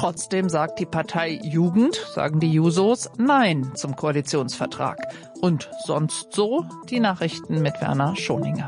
Trotzdem sagt die Partei Jugend, sagen die Jusos, Nein zum Koalitionsvertrag. Und sonst so die Nachrichten mit Werner Schoninger.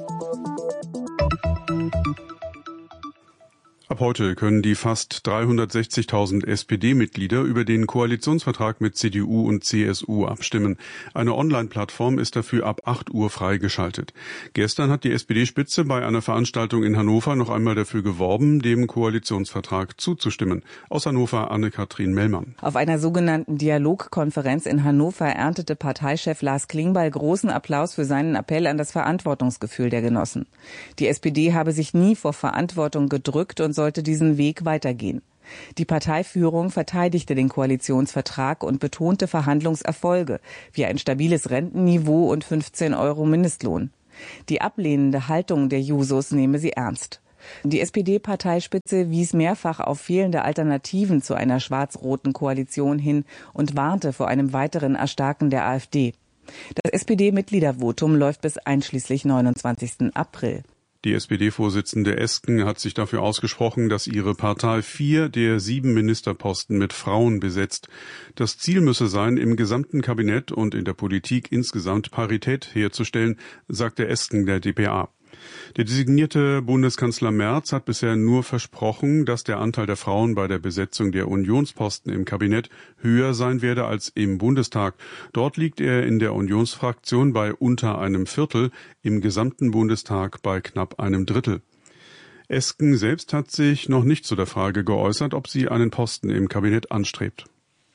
Ab heute können die fast 360.000 SPD-Mitglieder über den Koalitionsvertrag mit CDU und CSU abstimmen. Eine Online-Plattform ist dafür ab 8 Uhr freigeschaltet. Gestern hat die SPD-Spitze bei einer Veranstaltung in Hannover noch einmal dafür geworben, dem Koalitionsvertrag zuzustimmen. Aus Hannover Anne-Kathrin Mellmann. Auf einer sogenannten Dialogkonferenz in Hannover erntete Parteichef Lars Klingbeil großen Applaus für seinen Appell an das Verantwortungsgefühl der Genossen. Die SPD habe sich nie vor Verantwortung gedrückt und sollte diesen Weg weitergehen. Die Parteiführung verteidigte den Koalitionsvertrag und betonte Verhandlungserfolge, wie ein stabiles Rentenniveau und 15 € Mindestlohn. Die ablehnende Haltung der Jusos nehme sie ernst. Die SPD-Parteispitze wies mehrfach auf fehlende Alternativen zu einer schwarz-roten Koalition hin und warnte vor einem weiteren Erstarken der AfD. Das SPD-Mitgliedervotum läuft bis einschließlich 29. April. Die SPD-Vorsitzende Esken hat sich dafür ausgesprochen, dass ihre Partei 4 der 7 Ministerposten mit Frauen besetzt. Das Ziel müsse sein, im gesamten Kabinett und in der Politik insgesamt Parität herzustellen, sagte Esken der dpa. Der designierte Bundeskanzler Merz hat bisher nur versprochen, dass der Anteil der Frauen bei der Besetzung der Unionsposten im Kabinett höher sein werde als im Bundestag. Dort liegt er in der Unionsfraktion bei unter einem Viertel, im gesamten Bundestag bei knapp einem Drittel. Esken selbst hat sich noch nicht zu der Frage geäußert, ob sie einen Posten im Kabinett anstrebt.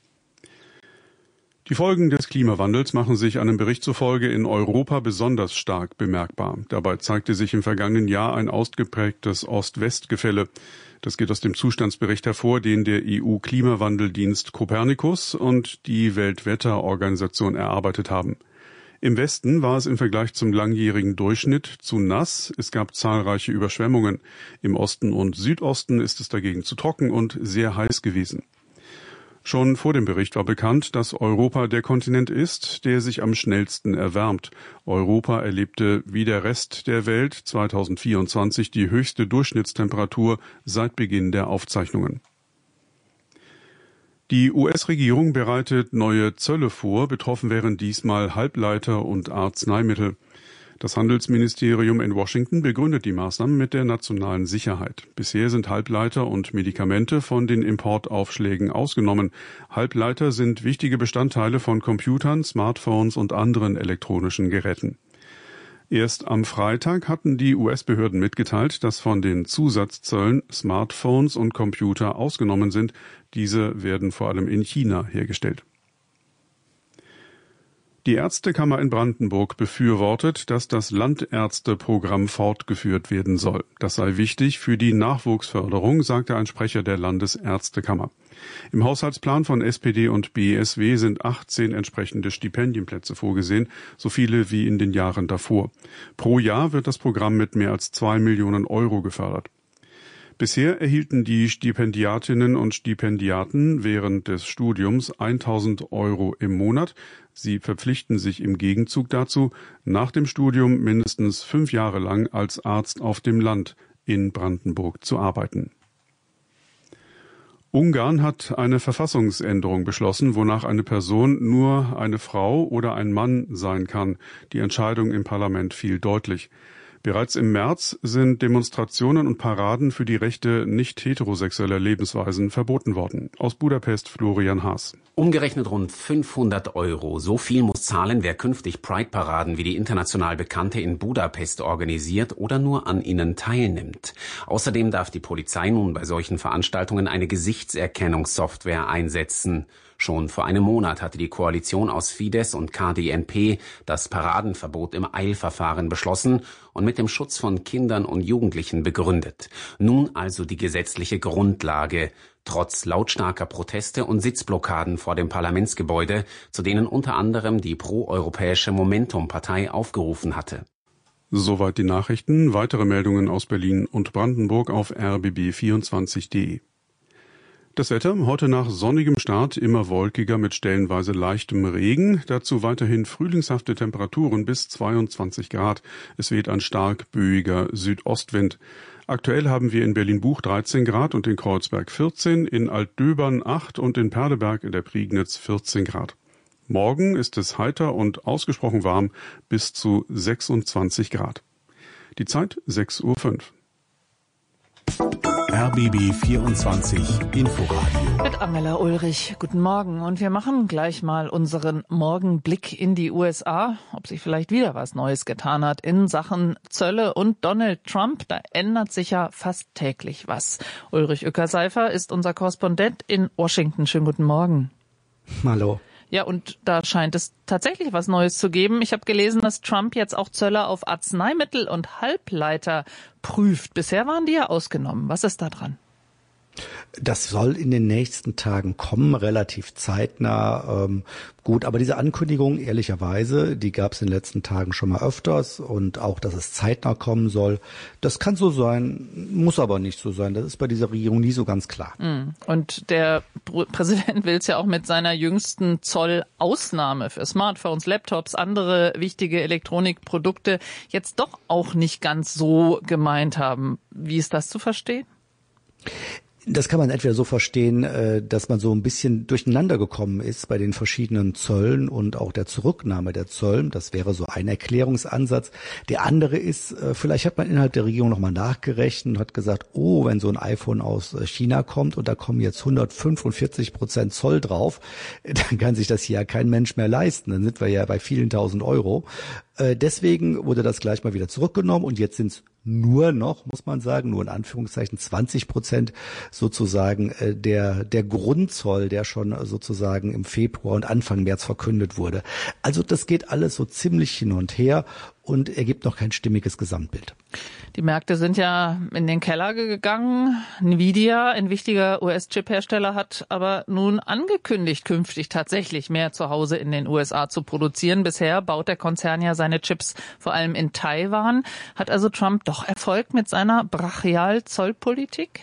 Die Folgen des Klimawandels machen sich einem Bericht zufolge in Europa besonders stark bemerkbar. Dabei zeigte sich im vergangenen Jahr ein ausgeprägtes Ost-West-Gefälle. Das geht aus dem Zustandsbericht hervor, den der EU-Klimawandeldienst Copernicus und die Weltwetterorganisation erarbeitet haben. Im Westen war es im Vergleich zum langjährigen Durchschnitt zu nass. Es gab zahlreiche Überschwemmungen. Im Osten und Südosten ist es dagegen zu trocken und sehr heiß gewesen. Schon vor dem Bericht war bekannt, dass Europa der Kontinent ist, der sich am schnellsten erwärmt. Europa erlebte wie der Rest der Welt 2024 die höchste Durchschnittstemperatur seit Beginn der Aufzeichnungen. Die US-Regierung bereitet neue Zölle vor, betroffen wären diesmal Halbleiter und Arzneimittel. Das Handelsministerium in Washington begründet die Maßnahmen mit der nationalen Sicherheit. Bisher sind Halbleiter und Medikamente von den Importaufschlägen ausgenommen. Halbleiter sind wichtige Bestandteile von Computern, Smartphones und anderen elektronischen Geräten. Erst am Freitag hatten die US-Behörden mitgeteilt, dass von den Zusatzzöllen Smartphones und Computer ausgenommen sind. Diese werden vor allem in China hergestellt. Die Ärztekammer in Brandenburg befürwortet, dass das Landärzteprogramm fortgeführt werden soll. Das sei wichtig für die Nachwuchsförderung, sagte ein Sprecher der Landesärztekammer. Im Haushaltsplan von SPD und BSW sind 18 entsprechende Stipendienplätze vorgesehen, so viele wie in den Jahren davor. Pro Jahr wird das Programm mit mehr als 2 Millionen € gefördert. Bisher erhielten die Stipendiatinnen und Stipendiaten während des Studiums 1.000 € im Monat. Sie verpflichten sich im Gegenzug dazu, nach dem Studium mindestens 5 Jahre lang als Arzt auf dem Land in Brandenburg zu arbeiten. Ungarn hat eine Verfassungsänderung beschlossen, wonach eine Person nur eine Frau oder ein Mann sein kann. Die Entscheidung im Parlament fiel deutlich. Bereits im März sind Demonstrationen und Paraden für die Rechte nicht heterosexueller Lebensweisen verboten worden. Aus Budapest Florian Haas. Umgerechnet rund 500 €. So viel muss zahlen, wer künftig Pride-Paraden wie die international bekannte in Budapest organisiert oder nur an ihnen teilnimmt. Außerdem darf die Polizei nun bei solchen Veranstaltungen eine Gesichtserkennungssoftware einsetzen. Schon vor einem Monat hatte die Koalition aus Fidesz und KDNP das Paradenverbot im Eilverfahren beschlossen und mit dem Schutz von Kindern und Jugendlichen begründet. Nun also die gesetzliche Grundlage. Trotz lautstarker Proteste und Sitzblockaden vor dem Parlamentsgebäude, zu denen unter anderem die proeuropäische Momentum-Partei aufgerufen hatte. Soweit die Nachrichten. Weitere Meldungen aus Berlin und Brandenburg auf rbb24.de. Das Wetter heute nach sonnigem Start immer wolkiger mit stellenweise leichtem Regen. Dazu weiterhin frühlingshafte Temperaturen bis 22 Grad. Es weht ein stark böiger Südostwind. Aktuell haben wir in Berlin-Buch 13 Grad und in Kreuzberg 14, in Altdöbern 8 und in Perleberg in der Prignitz 14 Grad. Morgen ist es heiter und ausgesprochen warm bis zu 26 Grad. Die Zeit 6:05 Uhr. RBB 24 Inforadio. Mit Angela Ulrich. Guten Morgen. Und wir machen gleich mal unseren Morgenblick in die USA, ob sich vielleicht wieder was Neues getan hat in Sachen Zölle und Donald Trump. Da ändert sich ja fast täglich was. Ulrich Uecker-Seifer ist unser Korrespondent in Washington. Schönen guten Morgen. Hallo. Ja, und da scheint es tatsächlich was Neues zu geben. Ich habe gelesen, dass Trump jetzt auch Zölle auf Arzneimittel und Halbleiter prüft. Bisher waren die ja ausgenommen. Was ist da dran? Das soll in den nächsten Tagen kommen, relativ zeitnah. Gut, aber diese Ankündigung, ehrlicherweise, die gab es in den letzten Tagen schon mal öfters. Und auch, dass es zeitnah kommen soll, das kann so sein, muss aber nicht so sein. Das ist bei dieser Regierung nie so ganz klar. Und der Präsident will es ja auch mit seiner jüngsten Zollausnahme für Smartphones, Laptops, andere wichtige Elektronikprodukte jetzt doch auch nicht ganz so gemeint haben. Wie ist das zu verstehen? Das kann man entweder so verstehen, dass man so ein bisschen durcheinander gekommen ist bei den verschiedenen Zöllen und auch der Zurücknahme der Zöllen. Das wäre so ein Erklärungsansatz. Der andere ist, vielleicht hat man innerhalb der Regierung nochmal nachgerechnet und hat gesagt, oh, wenn so ein iPhone aus China kommt und da kommen jetzt 145% Zoll drauf, dann kann sich das hier ja kein Mensch mehr leisten. Dann sind wir ja bei vielen tausend Euro. Deswegen wurde das gleich mal wieder zurückgenommen und jetzt sind es nur noch, muss man sagen, nur in Anführungszeichen 20% sozusagen der Grundzoll, der schon sozusagen im Februar und Anfang März verkündet wurde. Also das geht alles so ziemlich hin und her und ergibt noch kein stimmiges Gesamtbild. Die Märkte sind ja in den Keller gegangen. Nvidia, ein wichtiger US-Chip-Hersteller, hat aber nun angekündigt, künftig tatsächlich mehr zu Hause in den USA zu produzieren. Bisher baut der Konzern ja seine Chips vor allem in Taiwan. Hat also Trump doch Erfolg mit seiner Brachial-Zollpolitik?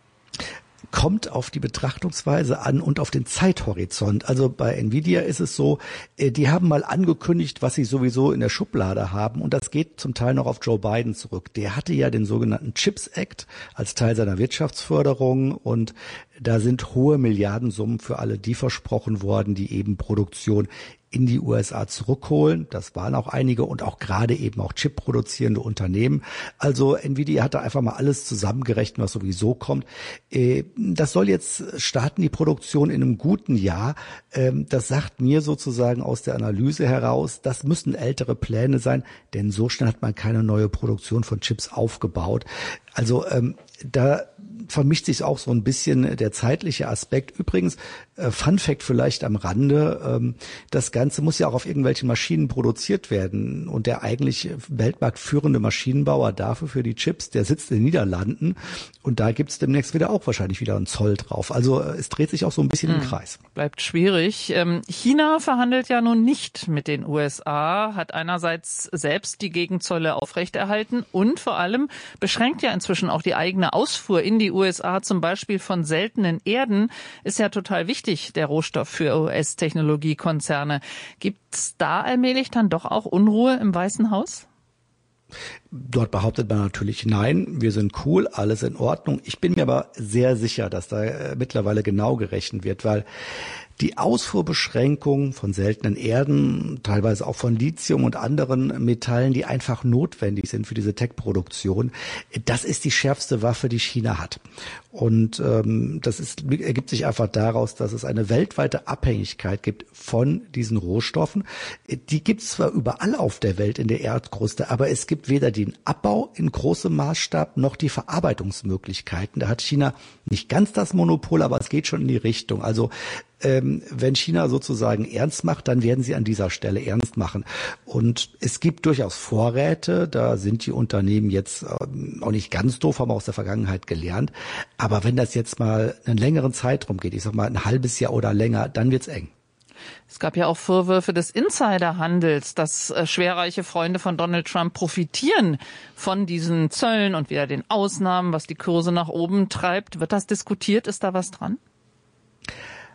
Kommt auf die Betrachtungsweise an und auf den Zeithorizont. Also bei Nvidia ist es so, die haben mal angekündigt, was sie sowieso in der Schublade haben und das geht zum Teil noch auf Joe Biden zurück. Der hatte ja den sogenannten CHIPS Act als Teil seiner Wirtschaftsförderung und da sind hohe Milliardensummen für alle die versprochen worden, die eben Produktion in die USA zurückholen. Das waren auch einige und auch gerade eben auch Chip-produzierende Unternehmen. Also Nvidia hat da einfach mal alles zusammengerechnet, was sowieso kommt. Das soll jetzt starten, die Produktion in einem guten Jahr. Das sagt mir sozusagen aus der Analyse heraus, das müssen ältere Pläne sein, denn so schnell hat man keine neue Produktion von Chips aufgebaut. Also da vermischt sich auch so ein bisschen der zeitliche Aspekt. Übrigens, Fun Fact vielleicht am Rande, das Ganze muss ja auch auf irgendwelchen Maschinen produziert werden und der eigentlich weltmarktführende Maschinenbauer dafür für die Chips, der sitzt in den Niederlanden und da gibt's demnächst wieder auch wahrscheinlich wieder einen Zoll drauf. Also es dreht sich auch so ein bisschen im Kreis. Bleibt schwierig. China verhandelt ja nun nicht mit den USA, hat einerseits selbst die Gegenzölle aufrechterhalten und vor allem beschränkt ja inzwischen auch die eigene Ausfuhr in die USA, zum Beispiel von seltenen Erden, ist ja total wichtig, der Rohstoff für US-Technologiekonzerne. Gibt's da allmählich dann doch auch Unruhe im Weißen Haus? Dort behauptet man natürlich, nein, wir sind cool, alles in Ordnung. Ich bin mir aber sehr sicher, dass da mittlerweile genau gerechnet wird, weil die Ausfuhrbeschränkung von seltenen Erden, teilweise auch von Lithium und anderen Metallen, die einfach notwendig sind für diese Tech-Produktion, das ist die schärfste Waffe, die China hat. Und ergibt sich einfach daraus, dass es eine weltweite Abhängigkeit gibt von diesen Rohstoffen. Die gibt es zwar überall auf der Welt in der Erdkruste, aber es gibt weder den Abbau in großem Maßstab noch die Verarbeitungsmöglichkeiten. Da hat China nicht ganz das Monopol, aber es geht schon in die Richtung. Also wenn China sozusagen ernst macht, dann werden sie an dieser Stelle ernst machen. Und es gibt durchaus Vorräte, da sind die Unternehmen jetzt auch nicht ganz doof, haben auch aus der Vergangenheit gelernt. Aber wenn das jetzt mal einen längeren Zeitraum geht, ich sag mal ein halbes Jahr oder länger, dann wird's eng. Es gab ja auch Vorwürfe des Insiderhandels, dass schwerreiche Freunde von Donald Trump profitieren von diesen Zöllen und wieder den Ausnahmen, was die Kurse nach oben treibt. Wird das diskutiert? Ist da was dran?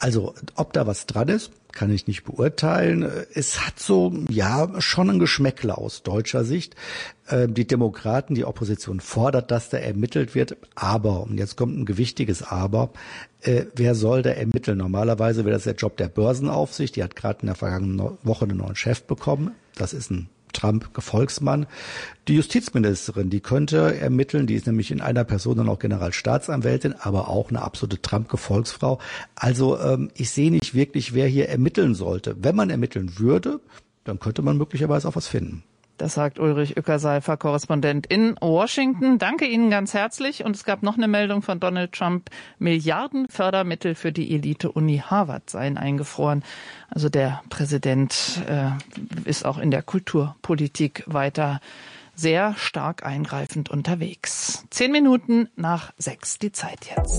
Also, ob da was dran ist, kann ich nicht beurteilen. Es hat so, ja, schon ein Geschmäckle aus deutscher Sicht. Die Demokraten, die Opposition fordert, dass da ermittelt wird. Aber, und jetzt kommt ein gewichtiges Aber, wer soll da ermitteln? Normalerweise wäre das der Job der Börsenaufsicht. Die hat gerade in der vergangenen Woche einen neuen Chef bekommen. Das ist ein Trump-Gefolgsmann. Die Justizministerin, die könnte ermitteln, die ist nämlich in einer Person dann auch Generalstaatsanwältin, aber auch eine absolute Trump-Gefolgsfrau. Also ich sehe nicht wirklich, wer hier ermitteln sollte. Wenn man ermitteln würde, dann könnte man möglicherweise auch was finden. Das sagt Ulrich Uecker-Seifer, Korrespondent in Washington. Danke Ihnen ganz herzlich. Und es gab noch eine Meldung von Donald Trump. Milliarden Fördermittel für die Elite-Uni Harvard seien eingefroren. Also der Präsident ist auch in der Kulturpolitik weiter sehr stark eingreifend unterwegs. 5:10 die Zeit jetzt.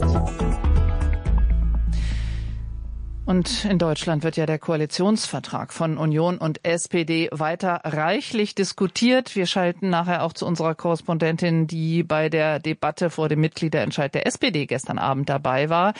Und in Deutschland wird ja der Koalitionsvertrag von Union und SPD weiter reichlich diskutiert. Wir schalten nachher auch zu unserer Korrespondentin, die bei der Debatte vor dem Mitgliederentscheid der SPD gestern Abend dabei war.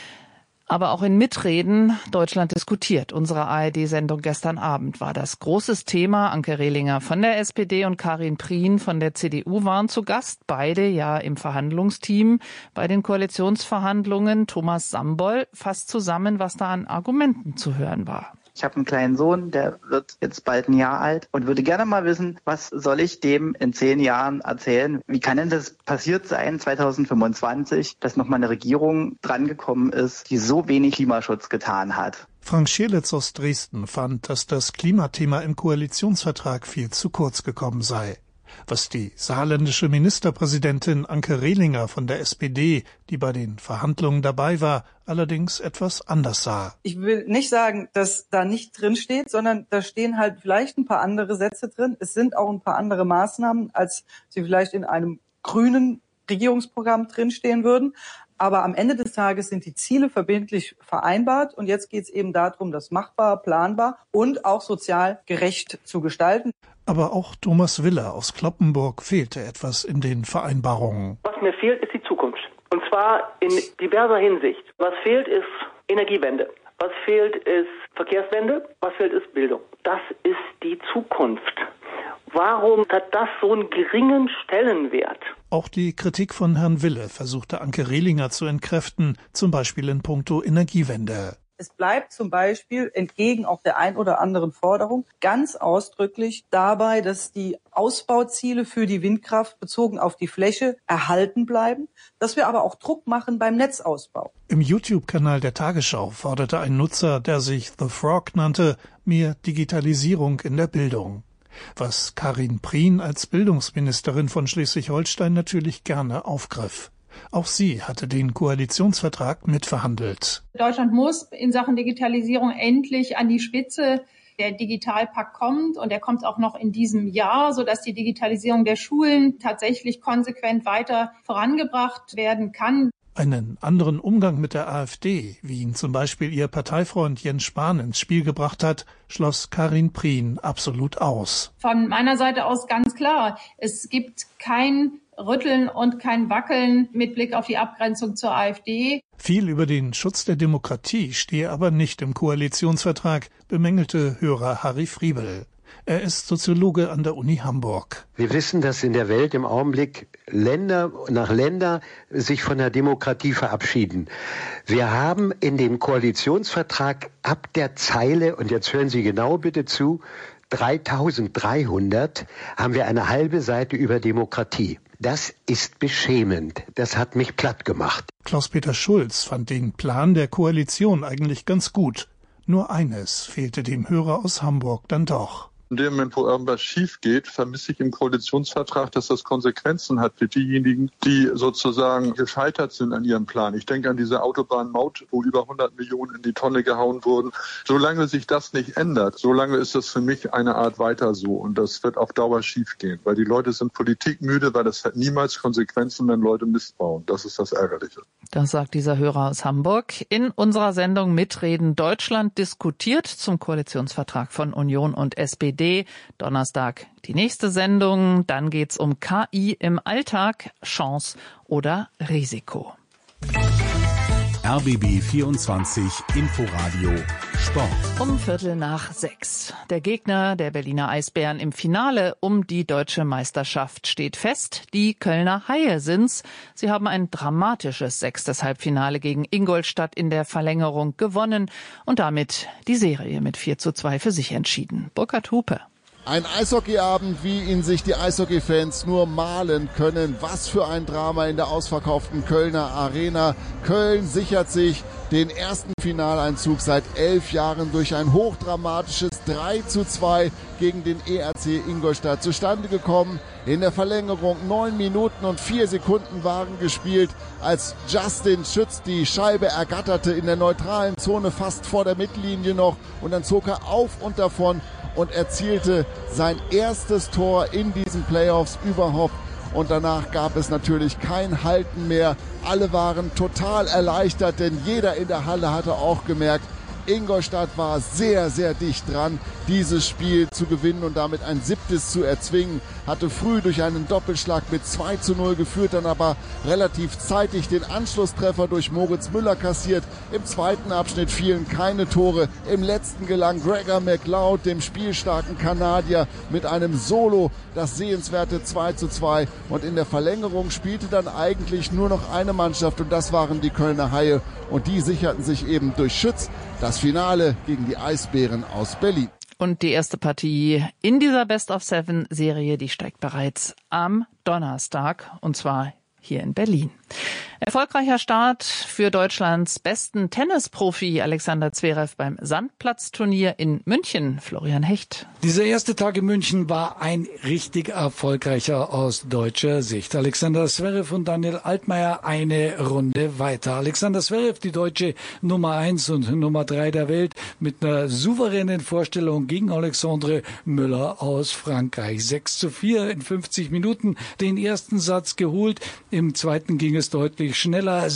Aber auch in Mitreden Deutschland diskutiert. Unsere ARD-Sendung gestern Abend war das großes Thema. Anke Rehlinger von der SPD und Karin Prien von der CDU waren zu Gast. Beide ja im Verhandlungsteam bei den Koalitionsverhandlungen. Thomas Sambol fasst zusammen, was da an Argumenten zu hören war. Ich habe einen kleinen Sohn, der wird jetzt bald ein Jahr alt und würde gerne mal wissen, was soll ich dem in 10 Jahren erzählen? Wie kann denn das passiert sein, 2025, dass nochmal eine Regierung drangekommen ist, die so wenig Klimaschutz getan hat? Frank Schierlitz aus Dresden fand, dass das Klimathema im Koalitionsvertrag viel zu kurz gekommen sei. Was die saarländische Ministerpräsidentin Anke Rehlinger von der SPD, die bei den Verhandlungen dabei war, allerdings etwas anders sah. Ich will nicht sagen, dass da nicht drin steht, sondern da stehen halt vielleicht ein paar andere Sätze drin. Es sind auch ein paar andere Maßnahmen, als sie vielleicht in einem grünen Regierungsprogramm drinstehen würden. Aber am Ende des Tages sind die Ziele verbindlich vereinbart. Und jetzt geht es eben darum, das machbar, planbar und auch sozial gerecht zu gestalten. Aber auch Thomas Willer aus Cloppenburg fehlte etwas in den Vereinbarungen. Was mir fehlt, ist die Zukunft. Und zwar in diverser Hinsicht. Was fehlt, ist Energiewende. Was fehlt, ist Verkehrswende. Was fehlt, ist Bildung. Das ist die Zukunft. Warum hat das so einen geringen Stellenwert? Auch die Kritik von Herrn Wille versuchte Anke Rehlinger zu entkräften, zum Beispiel in puncto Energiewende. Es bleibt zum Beispiel entgegen auch der ein oder anderen Forderung ganz ausdrücklich dabei, dass die Ausbauziele für die Windkraft bezogen auf die Fläche erhalten bleiben, dass wir aber auch Druck machen beim Netzausbau. Im YouTube-Kanal der Tagesschau forderte ein Nutzer, der sich The Frog nannte, mehr Digitalisierung in der Bildung. Was Karin Prien als Bildungsministerin von Schleswig-Holstein natürlich gerne aufgriff. Auch sie hatte den Koalitionsvertrag mitverhandelt. Deutschland muss in Sachen Digitalisierung endlich an die Spitze. Der Digitalpakt kommt und er kommt auch noch in diesem Jahr, sodass die Digitalisierung der Schulen tatsächlich konsequent weiter vorangebracht werden kann. Einen anderen Umgang mit der AfD, wie ihn zum Beispiel ihr Parteifreund Jens Spahn ins Spiel gebracht hat, schloss Karin Prien absolut aus. Von meiner Seite aus ganz klar, es gibt kein Rütteln und kein Wackeln mit Blick auf die Abgrenzung zur AfD. Viel über den Schutz der Demokratie stehe aber nicht im Koalitionsvertrag, bemängelte Hörer Harry Friebel. Er ist Soziologe an der Uni Hamburg. Wir wissen, dass in der Welt im Augenblick Länder nach Länder sich von der Demokratie verabschieden. Wir haben in dem Koalitionsvertrag ab der Zeile, und jetzt hören Sie genau bitte zu, 3300 haben wir eine halbe Seite über Demokratie. Das ist beschämend. Das hat mich platt gemacht. Klaus-Peter Schulz fand den Plan der Koalition eigentlich ganz gut. Nur eines fehlte dem Hörer aus Hamburg dann doch. In dem Moment, wo irgendwas schief geht, vermisse ich im Koalitionsvertrag, dass das Konsequenzen hat für diejenigen, die sozusagen gescheitert sind an ihrem Plan. Ich denke an diese Autobahnmaut, wo über 100 Millionen in die Tonne gehauen wurden. Solange sich das nicht ändert, solange ist das für mich eine Art weiter so. Und das wird auf Dauer schief gehen, weil die Leute sind politikmüde, weil das hat niemals Konsequenzen, wenn Leute Mist bauen. Das ist das Ärgerliche. Das sagt dieser Hörer aus Hamburg. In unserer Sendung Mitreden Deutschland diskutiert zum Koalitionsvertrag von Union und SPD. Donnerstag die nächste Sendung. Dann geht's um KI im Alltag, Chance oder Risiko. RBB 24 Inforadio Sport. Um 5:45. Der Gegner der Berliner Eisbären im Finale um die deutsche Meisterschaft steht fest. Die Kölner Haie sind's. Sie haben ein dramatisches 6. Halbfinale gegen Ingolstadt in der Verlängerung gewonnen und damit die Serie mit 4:2 für sich entschieden. Burkhard Hupe. Ein Eishockeyabend, wie ihn sich die Eishockeyfans nur malen können. Was für ein Drama in der ausverkauften Kölner Arena. Köln sichert sich den ersten Finaleinzug seit 11 Jahren durch ein hochdramatisches 3:2 gegen den ERC Ingolstadt zustande gekommen. In der Verlängerung 9 Minuten und 4 Sekunden waren gespielt, als Justin Schütz die Scheibe ergatterte in der neutralen Zone fast vor der Mittellinie noch und dann zog er auf und davon und erzielte sein erstes Tor in diesen Playoffs überhaupt. Und danach gab es natürlich kein Halten mehr. Alle waren total erleichtert, denn jeder in der Halle hatte auch gemerkt, Ingolstadt war sehr, sehr dicht dran, dieses Spiel zu gewinnen und damit ein 7. zu erzwingen. Hatte früh durch einen Doppelschlag mit 2:0 geführt, dann aber relativ zeitig den Anschlusstreffer durch Moritz Müller kassiert. Im zweiten Abschnitt fielen keine Tore. Im letzten gelang Gregor McLeod, dem spielstarken Kanadier, mit einem Solo das sehenswerte 2:2. Und in der Verlängerung spielte dann eigentlich nur noch eine Mannschaft und das waren die Kölner Haie. Und die sicherten sich eben durch Schütz das Finale gegen die Eisbären aus Berlin. Und die erste Partie in dieser Best-of-Seven-Serie, die steigt bereits am Donnerstag, und zwar hier in Berlin. Erfolgreicher Start für Deutschlands besten Tennisprofi Alexander Zverev beim Sandplatzturnier in München. Florian Hecht. Dieser erste Tag in München war ein richtig erfolgreicher aus deutscher Sicht. Alexander Zverev und Daniel Altmaier eine Runde weiter. Alexander Zverev, die deutsche Nummer 1 und Nummer 3 der Welt, mit einer souveränen Vorstellung gegen Alexandre Müller aus Frankreich. 6:4 in 50 Minuten den ersten Satz geholt. Im zweiten ging es deutlich schneller,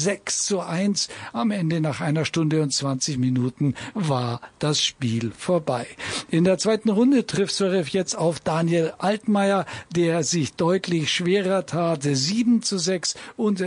6:1. Am Ende nach 1 Stunde und 20 Minuten war das Spiel vorbei. In der zweiten Runde trifft Zverev jetzt auf Daniel Altmaier, der sich deutlich schwerer tat. 7:6 und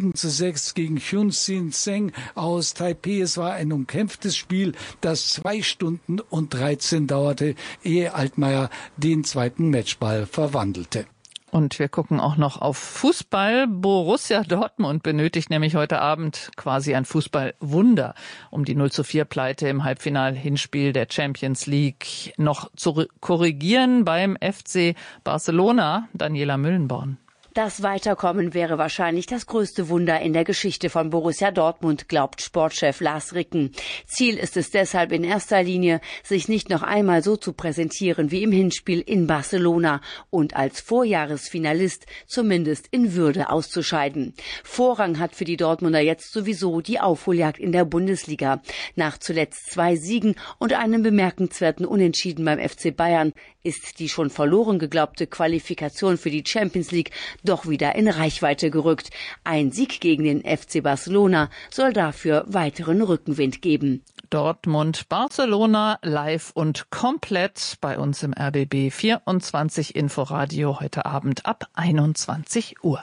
7:6 gegen Hyun-Sin Tseng aus Taipei. Es war ein umkämpftes Spiel, das 2 Stunden und 13 dauerte, ehe Altmaier den zweiten Matchball verwandelte. Und wir gucken auch noch auf Fußball. Borussia Dortmund benötigt nämlich heute Abend quasi ein Fußballwunder, um die 0:4-Pleite im Halbfinal-Hinspiel der Champions League noch zu korrigieren beim FC Barcelona. Daniela Müllenborn. Das Weiterkommen wäre wahrscheinlich das größte Wunder in der Geschichte von Borussia Dortmund, glaubt Sportchef Lars Ricken. Ziel ist es deshalb in erster Linie, sich nicht noch einmal so zu präsentieren wie im Hinspiel in Barcelona und als Vorjahresfinalist zumindest in Würde auszuscheiden. Vorrang hat für die Dortmunder jetzt sowieso die Aufholjagd in der Bundesliga. Nach zuletzt 2 Siegen und einem bemerkenswerten Unentschieden beim FC Bayern ist die schon verloren geglaubte Qualifikation für die Champions League doch wieder in Reichweite gerückt. Ein Sieg gegen den FC Barcelona soll dafür weiteren Rückenwind geben. Dortmund, Barcelona live und komplett bei uns im RBB 24 Inforadio heute Abend ab 21 Uhr.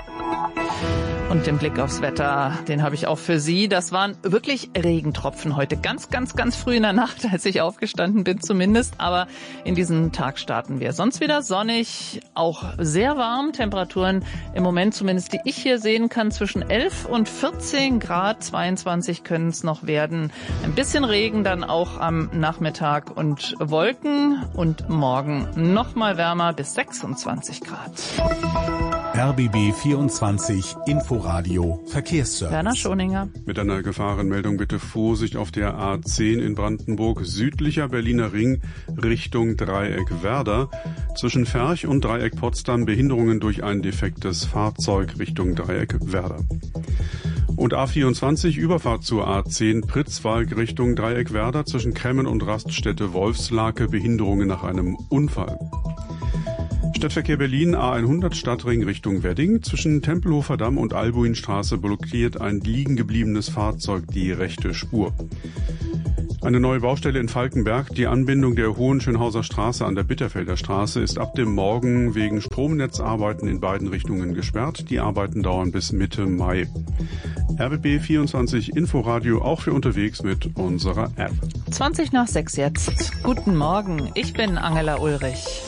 Und den Blick aufs Wetter, den habe ich auch für Sie. Das waren wirklich Regentropfen heute. Ganz, ganz, ganz früh in der Nacht, als ich aufgestanden bin zumindest. Aber in diesen Tag starten wir. Sonst wieder sonnig, auch sehr warm. Temperaturen im Moment zumindest, die ich hier sehen kann, zwischen 11 und 14 Grad. 22 können es noch werden. Ein bisschen Regen dann auch am Nachmittag und Wolken. Und morgen noch mal wärmer bis 26 Grad. RBB 24 Inforadio Verkehrsservice. Werner Schoninger. Mit einer Gefahrenmeldung bitte Vorsicht auf der A10 in Brandenburg, südlicher Berliner Ring Richtung Dreieck Werder. Zwischen Ferch und Dreieck Potsdam Behinderungen durch ein defektes Fahrzeug Richtung Dreieck Werder. Und A24 Überfahrt zur A10 Pritzwalk Richtung Dreieck Werder zwischen Kremmen und Raststätte Wolfslake Behinderungen nach einem Unfall. Stadtverkehr Berlin A100 Stadtring Richtung Wedding. Zwischen Tempelhofer Damm und Albuinstraße blockiert ein liegen gebliebenes Fahrzeug die rechte Spur. Eine neue Baustelle in Falkenberg. Die Anbindung der Hohenschönhauser Straße an der Bitterfelder Straße ist ab dem Morgen wegen Stromnetzarbeiten in beiden Richtungen gesperrt. Die Arbeiten dauern bis Mitte Mai. RBB 24 Inforadio auch für unterwegs mit unserer App. 6:20 jetzt. Guten Morgen, ich bin Angela Ulrich.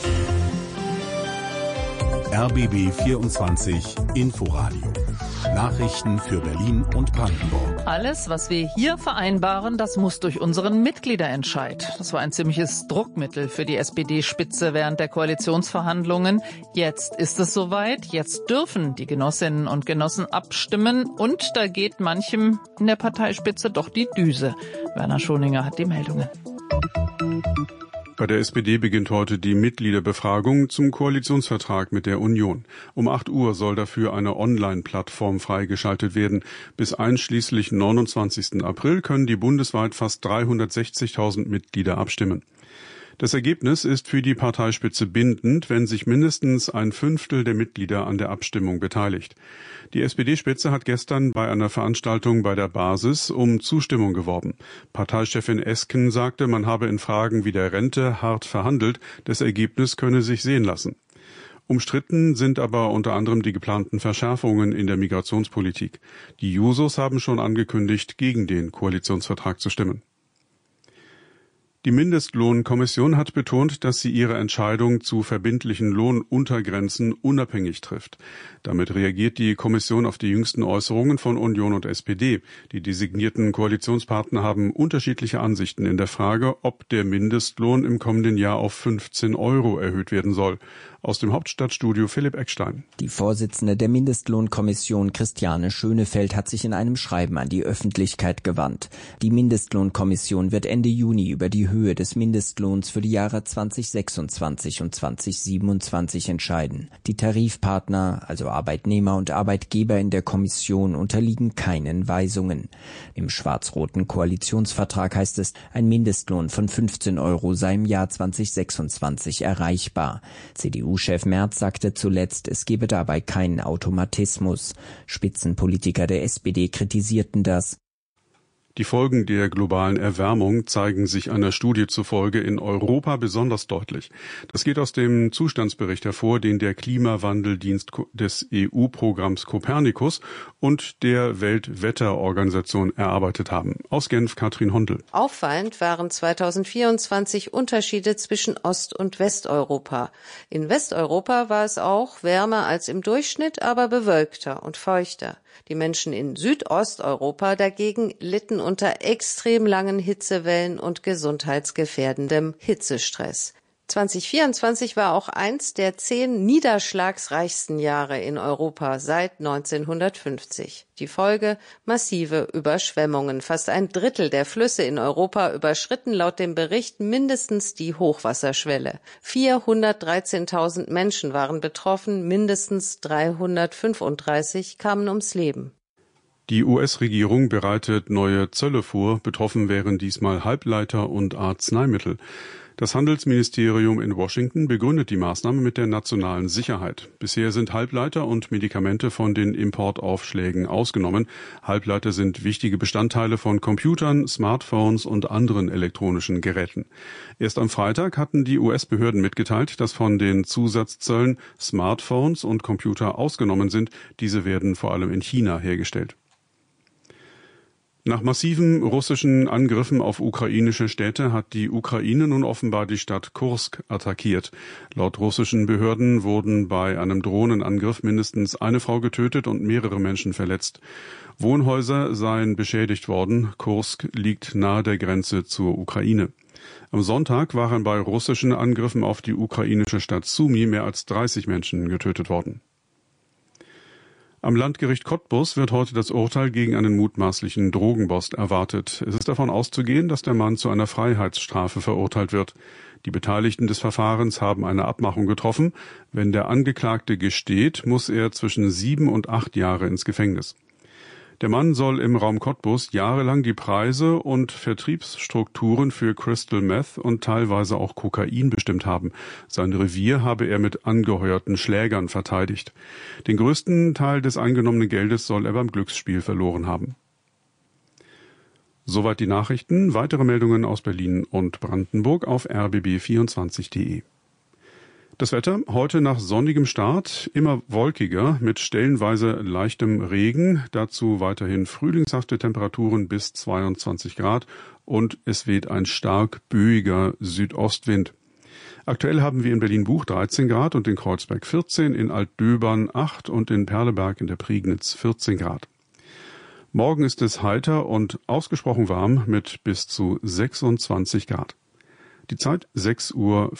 RBB 24 Inforadio. Nachrichten für Berlin und Brandenburg. Alles, was wir hier vereinbaren, das muss durch unseren Mitgliederentscheid. Das war ein ziemliches Druckmittel für die SPD-Spitze während der Koalitionsverhandlungen. Jetzt ist es soweit. Jetzt dürfen die Genossinnen und Genossen abstimmen. Und da geht manchem in der Parteispitze doch die Düse. Werner Schoninger hat die Meldungen. Bei der SPD beginnt heute die Mitgliederbefragung zum Koalitionsvertrag mit der Union. Um 8 Uhr soll dafür eine Online-Plattform freigeschaltet werden. Bis einschließlich 29. April können die bundesweit fast 360.000 Mitglieder abstimmen. Das Ergebnis ist für die Parteispitze bindend, wenn sich mindestens 1/5 der Mitglieder an der Abstimmung beteiligt. Die SPD-Spitze hat gestern bei einer Veranstaltung bei der Basis um Zustimmung geworben. Parteichefin Esken sagte, man habe in Fragen wie der Rente hart verhandelt, das Ergebnis könne sich sehen lassen. Umstritten sind aber unter anderem die geplanten Verschärfungen in der Migrationspolitik. Die Jusos haben schon angekündigt, gegen den Koalitionsvertrag zu stimmen. Die Mindestlohnkommission hat betont, dass sie ihre Entscheidung zu verbindlichen Lohnuntergrenzen unabhängig trifft. Damit reagiert die Kommission auf die jüngsten Äußerungen von Union und SPD. Die designierten Koalitionspartner haben unterschiedliche Ansichten in der Frage, ob der Mindestlohn im kommenden Jahr auf 15 € erhöht werden soll. Aus dem Hauptstadtstudio Philipp Eckstein. Die Vorsitzende der Mindestlohnkommission Christiane Schönefeld hat sich in einem Schreiben an die Öffentlichkeit gewandt. Die Mindestlohnkommission wird Ende Juni über die Höhe des Mindestlohns für die Jahre 2026 und 2027 entscheiden. Die Tarifpartner, also Arbeitnehmer und Arbeitgeber in der Kommission, unterliegen keinen Weisungen. Im schwarz-roten Koalitionsvertrag heißt es, ein Mindestlohn von 15 € sei im Jahr 2026 erreichbar. CDU-Chef Merz sagte zuletzt, es gebe dabei keinen Automatismus. Spitzenpolitiker der SPD kritisierten das. Die Folgen der globalen Erwärmung zeigen sich einer Studie zufolge in Europa besonders deutlich. Das geht aus dem Zustandsbericht hervor, den der Klimawandeldienst des EU-Programms Copernicus und der Weltwetterorganisation erarbeitet haben. Aus Genf Katrin Hondel. Auffallend waren 2024 Unterschiede zwischen Ost- und Westeuropa. In Westeuropa war es auch wärmer als im Durchschnitt, aber bewölkter und feuchter. Die Menschen in Südosteuropa dagegen litten unter extrem langen Hitzewellen und gesundheitsgefährdendem Hitzestress. 2024 war auch eins der 10 niederschlagsreichsten Jahre in Europa seit 1950. Die Folge: massive Überschwemmungen. Fast ein Drittel der Flüsse in Europa überschritten laut dem Bericht mindestens die Hochwasserschwelle. 413.000 Menschen waren betroffen, mindestens 335 kamen ums Leben. Die US-Regierung bereitet neue Zölle vor. Betroffen wären diesmal Halbleiter und Arzneimittel. Das Handelsministerium in Washington begründet die Maßnahme mit der nationalen Sicherheit. Bisher sind Halbleiter und Medikamente von den Importaufschlägen ausgenommen. Halbleiter sind wichtige Bestandteile von Computern, Smartphones und anderen elektronischen Geräten. Erst am Freitag hatten die US-Behörden mitgeteilt, dass von den Zusatzzöllen Smartphones und Computer ausgenommen sind. Diese werden vor allem in China hergestellt. Nach massiven russischen Angriffen auf ukrainische Städte hat die Ukraine nun offenbar die Stadt Kursk attackiert. Laut russischen Behörden wurden bei einem Drohnenangriff mindestens eine Frau getötet und mehrere Menschen verletzt. Wohnhäuser seien beschädigt worden. Kursk liegt nahe der Grenze zur Ukraine. Am Sonntag waren bei russischen Angriffen auf die ukrainische Stadt Sumy mehr als 30 Menschen getötet worden. Am Landgericht Cottbus wird heute das Urteil gegen einen mutmaßlichen Drogenboss erwartet. Es ist davon auszugehen, dass der Mann zu einer Freiheitsstrafe verurteilt wird. Die Beteiligten des Verfahrens haben eine Abmachung getroffen. Wenn der Angeklagte gesteht, muss er zwischen 7 und 8 Jahre ins Gefängnis. Der Mann soll im Raum Cottbus jahrelang die Preise und Vertriebsstrukturen für Crystal Meth und teilweise auch Kokain bestimmt haben. Sein Revier habe er mit angeheuerten Schlägern verteidigt. Den größten Teil des eingenommenen Geldes soll er beim Glücksspiel verloren haben. Soweit die Nachrichten. Weitere Meldungen aus Berlin und Brandenburg auf rbb24.de. Das Wetter heute nach sonnigem Start, immer wolkiger mit stellenweise leichtem Regen, dazu weiterhin frühlingshafte Temperaturen bis 22 Grad und es weht ein stark böiger Südostwind. Aktuell haben wir in Berlin-Buch 13 Grad und in Kreuzberg 14, in Altdöbern 8 und in Perleberg in der Prignitz 14 Grad. Morgen ist es heiter und ausgesprochen warm mit bis zu 26 Grad. Die Zeit 6:25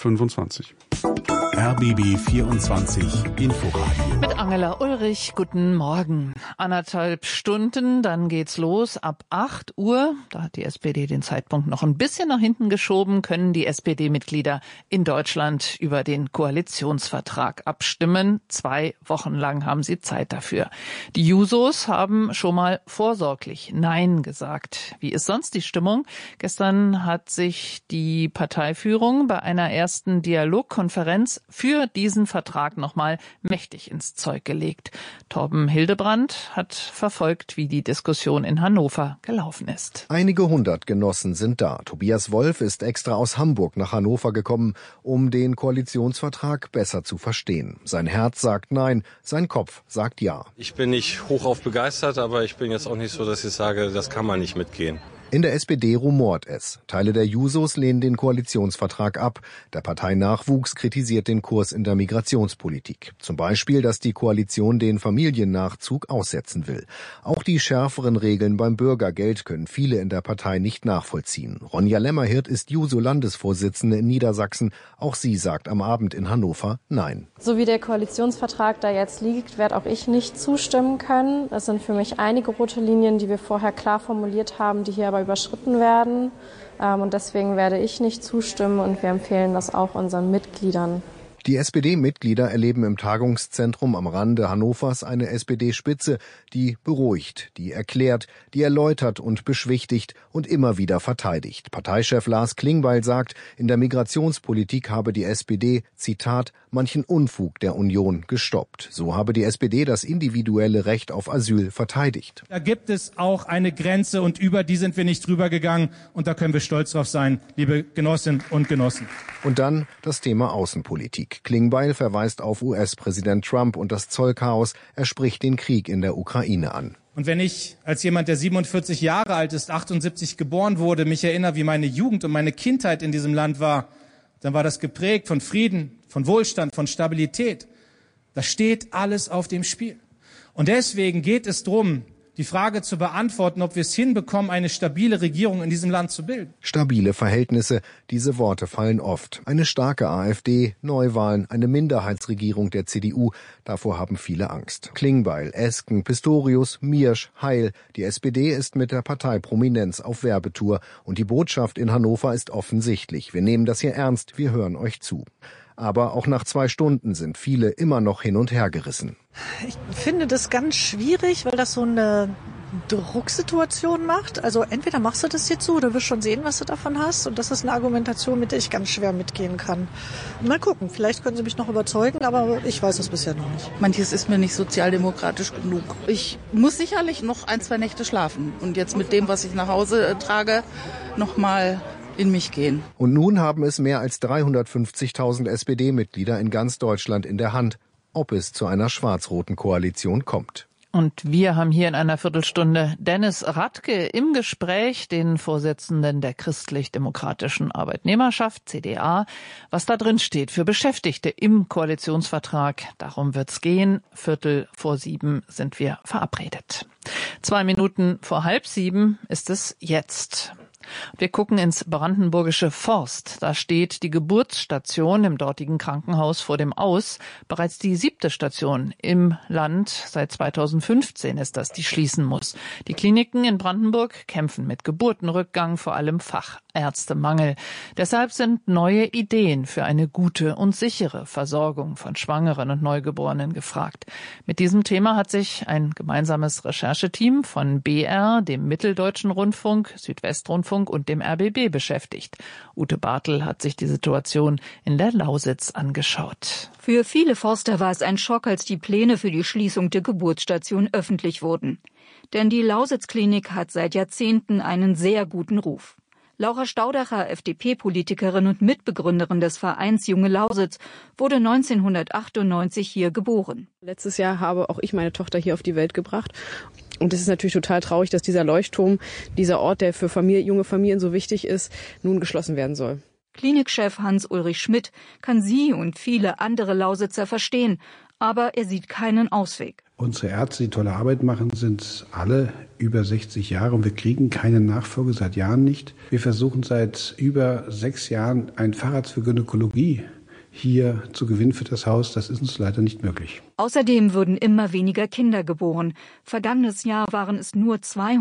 Uhr. RBB 24 Inforadio. Mit Angela Ulrich, guten Morgen. 1,5 Stunden, dann geht's los. Ab 8 Uhr, da hat die SPD den Zeitpunkt noch ein bisschen nach hinten geschoben, können die SPD-Mitglieder in Deutschland über den Koalitionsvertrag abstimmen. 2 Wochen lang haben sie Zeit dafür. Die Jusos haben schon mal vorsorglich Nein gesagt. Wie ist sonst die Stimmung? Gestern hat sich die Parteiführung bei einer ersten Dialogkonferenz für diesen Vertrag nochmal mächtig ins Zeug gelegt. Torben Hildebrand hat verfolgt, wie die Diskussion in Hannover gelaufen ist. Einige hundert Genossen sind da. Tobias Wolf ist extra aus Hamburg nach Hannover gekommen, um den Koalitionsvertrag besser zu verstehen. Sein Herz sagt Nein, sein Kopf sagt Ja. Ich bin nicht hochauf begeistert, aber ich bin jetzt auch nicht so, dass ich sage, das kann man nicht mitgehen. In der SPD rumort es. Teile der Jusos lehnen den Koalitionsvertrag ab. Der Parteinachwuchs kritisiert den Kurs in der Migrationspolitik. Zum Beispiel, dass die Koalition den Familiennachzug aussetzen will. Auch die schärferen Regeln beim Bürgergeld können viele in der Partei nicht nachvollziehen. Ronja Lämmerhirt ist Juso-Landesvorsitzende in Niedersachsen. Auch sie sagt am Abend in Hannover Nein. So wie der Koalitionsvertrag da jetzt liegt, werde auch ich nicht zustimmen können. Das sind für mich einige rote Linien, die wir vorher klar formuliert haben, die hier aber überschritten werden. Und deswegen werde ich nicht zustimmen und wir empfehlen das auch unseren Mitgliedern. Die SPD-Mitglieder erleben im Tagungszentrum am Rande Hannovers eine SPD-Spitze, die beruhigt, die erklärt, die erläutert und beschwichtigt und immer wieder verteidigt. Parteichef Lars Klingbeil sagt, in der Migrationspolitik habe die SPD, Zitat, manchen Unfug der Union gestoppt. So habe die SPD das individuelle Recht auf Asyl verteidigt. Da gibt es auch eine Grenze und über die sind wir nicht drüber gegangen und da können wir stolz drauf sein, liebe Genossinnen und Genossen. Und dann das Thema Außenpolitik. Klingbeil verweist auf US-Präsident Trump und das Zollchaos. Er spricht den Krieg in der Ukraine an. Und wenn ich als jemand, der 47 Jahre alt ist, 78 geboren wurde, mich erinnere, wie meine Jugend und meine Kindheit in diesem Land war, dann war das geprägt von Frieden, von Wohlstand, von Stabilität. Da steht alles auf dem Spiel. Und deswegen geht es darum, die Frage zu beantworten, ob wir es hinbekommen, eine stabile Regierung in diesem Land zu bilden. Stabile Verhältnisse, diese Worte fallen oft. Eine starke AfD, Neuwahlen, eine Minderheitsregierung der CDU, davor haben viele Angst. Klingbeil, Esken, Pistorius, Miersch, Heil. Die SPD ist mit der Parteiprominenz auf Werbetour. Und die Botschaft in Hannover ist offensichtlich. Wir nehmen das hier ernst, wir hören euch zu. Aber auch nach 2 Stunden sind viele immer noch hin und her gerissen. Ich finde das ganz schwierig, weil das so eine Drucksituation macht. Also entweder machst du das jetzt so, oder wirst schon sehen, was du davon hast. Und das ist eine Argumentation, mit der ich ganz schwer mitgehen kann. Mal gucken, vielleicht können sie mich noch überzeugen, aber ich weiß es bisher noch nicht. Manches ist mir nicht sozialdemokratisch genug. Ich muss sicherlich noch 1, 2 Nächte schlafen. Und jetzt mit dem, was ich nach Hause trage, noch mal in mich gehen. Und nun haben es mehr als 350.000 SPD-Mitglieder in ganz Deutschland in der Hand, ob es zu einer schwarz-roten Koalition kommt. Und wir haben hier in einer Viertelstunde Dennis Radke im Gespräch, den Vorsitzenden der Christlich-Demokratischen Arbeitnehmerschaft, CDA. Was da drin steht für Beschäftigte im Koalitionsvertrag, darum wird's gehen. 6:45 sind wir verabredet. 2 Minuten vor 6:30 ist es jetzt. Wir gucken ins brandenburgische Forst. Da steht die Geburtsstation im dortigen Krankenhaus vor dem Aus. Bereits die 7. Station im Land. Seit 2015 ist das, die schließen muss. Die Kliniken in Brandenburg kämpfen mit Geburtenrückgang, vor allem Fachärztemangel. Deshalb sind neue Ideen für eine gute und sichere Versorgung von Schwangeren und Neugeborenen gefragt. Mit diesem Thema hat sich ein gemeinsames Rechercheteam von BR, dem Mitteldeutschen Rundfunk, Südwestrundfunk und dem RBB beschäftigt. Ute Bartel hat sich die Situation in der Lausitz angeschaut. Für viele Forster war es ein Schock, als die Pläne für die Schließung der Geburtsstation öffentlich wurden. Denn die Lausitz-Klinik hat seit Jahrzehnten einen sehr guten Ruf. Laura Staudacher, FDP-Politikerin und Mitbegründerin des Vereins Junge Lausitz, wurde 1998 hier geboren. Letztes Jahr habe auch ich meine Tochter hier auf die Welt gebracht. Und es ist natürlich total traurig, dass dieser Leuchtturm, dieser Ort, der für junge Familien so wichtig ist, nun geschlossen werden soll. Klinikchef Hans-Ulrich Schmidt kann sie und viele andere Lausitzer verstehen, aber er sieht keinen Ausweg. Unsere Ärzte, die tolle Arbeit machen, sind alle über 60 Jahre und wir kriegen keine Nachfolge seit Jahren nicht. Wir versuchen seit über 6 Jahren einen Facharzt für Gynäkologie hier zu gewinnen für das Haus. Das ist uns leider nicht möglich. Außerdem würden immer weniger Kinder geboren. Vergangenes Jahr waren es nur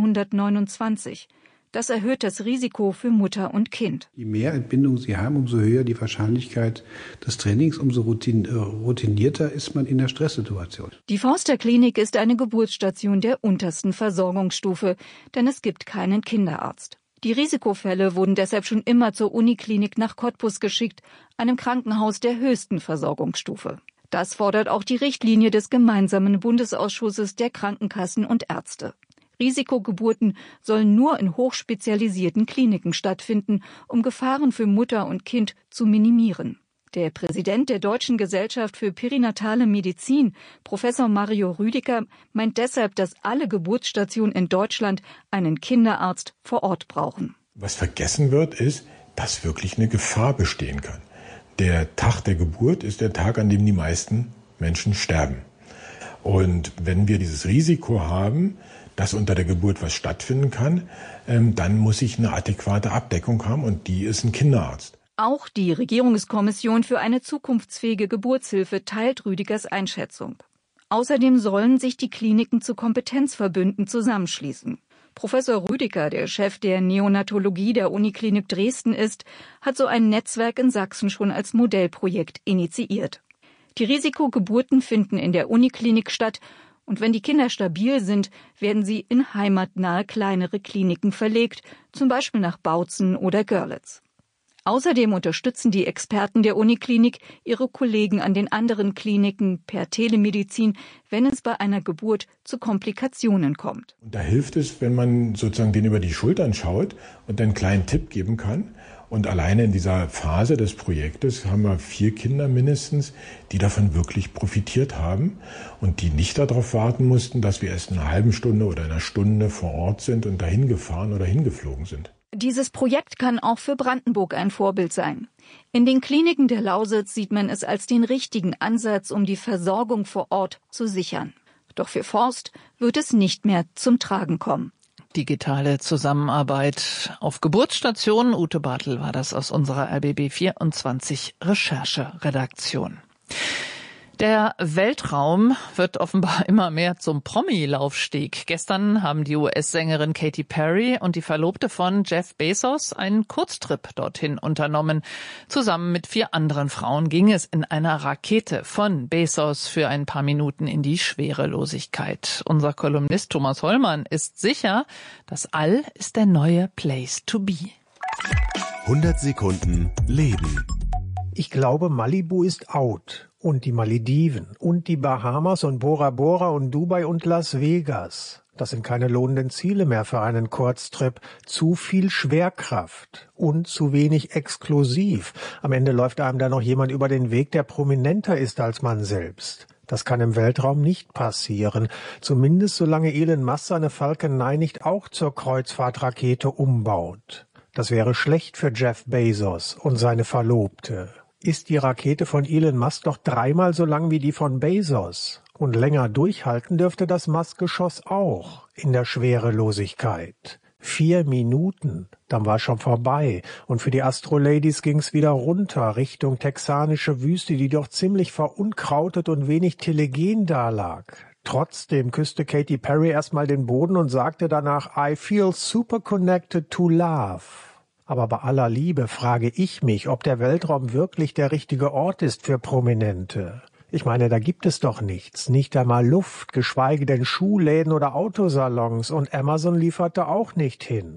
229. Das erhöht das Risiko für Mutter und Kind. Je mehr Entbindung Sie haben, umso höher die Wahrscheinlichkeit des Trainings, umso routinierter ist man in der Stresssituation. Die Forster-Klinik ist eine Geburtsstation der untersten Versorgungsstufe, denn es gibt keinen Kinderarzt. Die Risikofälle wurden deshalb schon immer zur Uniklinik nach Cottbus geschickt, einem Krankenhaus der höchsten Versorgungsstufe. Das fordert auch die Richtlinie des gemeinsamen Bundesausschusses der Krankenkassen und Ärzte. Risikogeburten sollen nur in hochspezialisierten Kliniken stattfinden, um Gefahren für Mutter und Kind zu minimieren. Der Präsident der Deutschen Gesellschaft für Perinatale Medizin, Professor Mario Rüdiger, meint deshalb, dass alle Geburtsstationen in Deutschland einen Kinderarzt vor Ort brauchen. Was vergessen wird, ist, dass wirklich eine Gefahr bestehen kann. Der Tag der Geburt ist der Tag, an dem die meisten Menschen sterben. Und wenn wir dieses Risiko haben, dass unter der Geburt was stattfinden kann, dann muss ich eine adäquate Abdeckung haben und die ist ein Kinderarzt. Auch die Regierungskommission für eine zukunftsfähige Geburtshilfe teilt Rüdigers Einschätzung. Außerdem sollen sich die Kliniken zu Kompetenzverbünden zusammenschließen. Professor Rüdiger, der Chef der Neonatologie der Uniklinik Dresden ist, hat so ein Netzwerk in Sachsen schon als Modellprojekt initiiert. Die Risikogeburten finden in der Uniklinik statt. Und wenn die Kinder stabil sind, werden sie in heimatnahe kleinere Kliniken verlegt, zum Beispiel nach Bautzen oder Görlitz. Außerdem unterstützen die Experten der Uniklinik ihre Kollegen an den anderen Kliniken per Telemedizin, wenn es bei einer Geburt zu Komplikationen kommt. Und da hilft es, wenn man sozusagen den über die Schultern schaut und einen kleinen Tipp geben kann. Und alleine in dieser Phase des Projektes haben wir 4 Kinder mindestens, die davon wirklich profitiert haben und die nicht darauf warten mussten, dass wir erst in einer halben Stunde oder einer Stunde vor Ort sind und dahin gefahren oder hingeflogen sind. Dieses Projekt kann auch für Brandenburg ein Vorbild sein. In den Kliniken der Lausitz sieht man es als den richtigen Ansatz, um die Versorgung vor Ort zu sichern. Doch für Forst wird es nicht mehr zum Tragen kommen. Digitale Zusammenarbeit auf Geburtsstationen. Ute Bartel war das aus unserer RBB24 Rechercheredaktion. Der Weltraum wird offenbar immer mehr zum Promi-Laufsteg. Gestern haben die US-Sängerin Katy Perry und die Verlobte von Jeff Bezos einen Kurztrip dorthin unternommen. Zusammen mit 4 anderen Frauen ging es in einer Rakete von Bezos für ein paar Minuten in die Schwerelosigkeit. Unser Kolumnist Thomas Hollmann ist sicher, das All ist der neue Place to be. 100 Sekunden Leben. Ich glaube, Malibu ist out. Und die Malediven und die Bahamas und Bora Bora und Dubai und Las Vegas. Das sind keine lohnenden Ziele mehr für einen Kurztrip. Zu viel Schwerkraft und zu wenig exklusiv. Am Ende läuft einem da noch jemand über den Weg, der prominenter ist als man selbst. Das kann im Weltraum nicht passieren. Zumindest solange Elon Musk seine Falcon 9 nicht auch zur Kreuzfahrtrakete umbaut. Das wäre schlecht für Jeff Bezos und seine Verlobte. Ist die Rakete von Elon Musk doch 3-mal so lang wie die von Bezos. Und länger durchhalten dürfte das Musk-Geschoss auch in der Schwerelosigkeit. 4 Minuten, dann war schon vorbei. Und für die Astroladies ging's wieder runter Richtung texanische Wüste, die doch ziemlich verunkrautet und wenig telegen dalag. Trotzdem küsste Katy Perry erstmal den Boden und sagte danach, I feel super connected to love. Aber bei aller Liebe frage ich mich, ob der Weltraum wirklich der richtige Ort ist für Prominente. Ich meine, da gibt es doch nichts, nicht einmal Luft, geschweige denn Schuhläden oder Autosalons und Amazon lieferte auch nicht hin.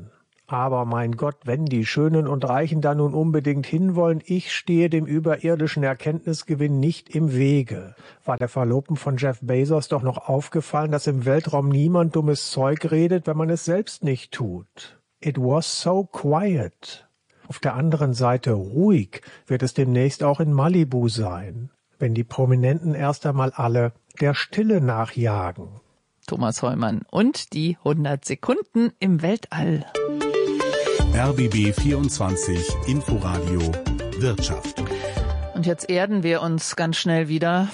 Aber mein Gott, wenn die Schönen und Reichen da nun unbedingt hinwollen, ich stehe dem überirdischen Erkenntnisgewinn nicht im Wege. War der Verlobten von Jeff Bezos doch noch aufgefallen, dass im Weltraum niemand dummes Zeug redet, wenn man es selbst nicht tut. It was so quiet. Auf der anderen Seite ruhig wird es demnächst auch in Malibu sein, wenn die Prominenten erst einmal alle der Stille nachjagen. Thomas Heumann und die 100 Sekunden im Weltall. RBB 24 Inforadio Wirtschaft. Und jetzt erden wir uns ganz schnell wieder,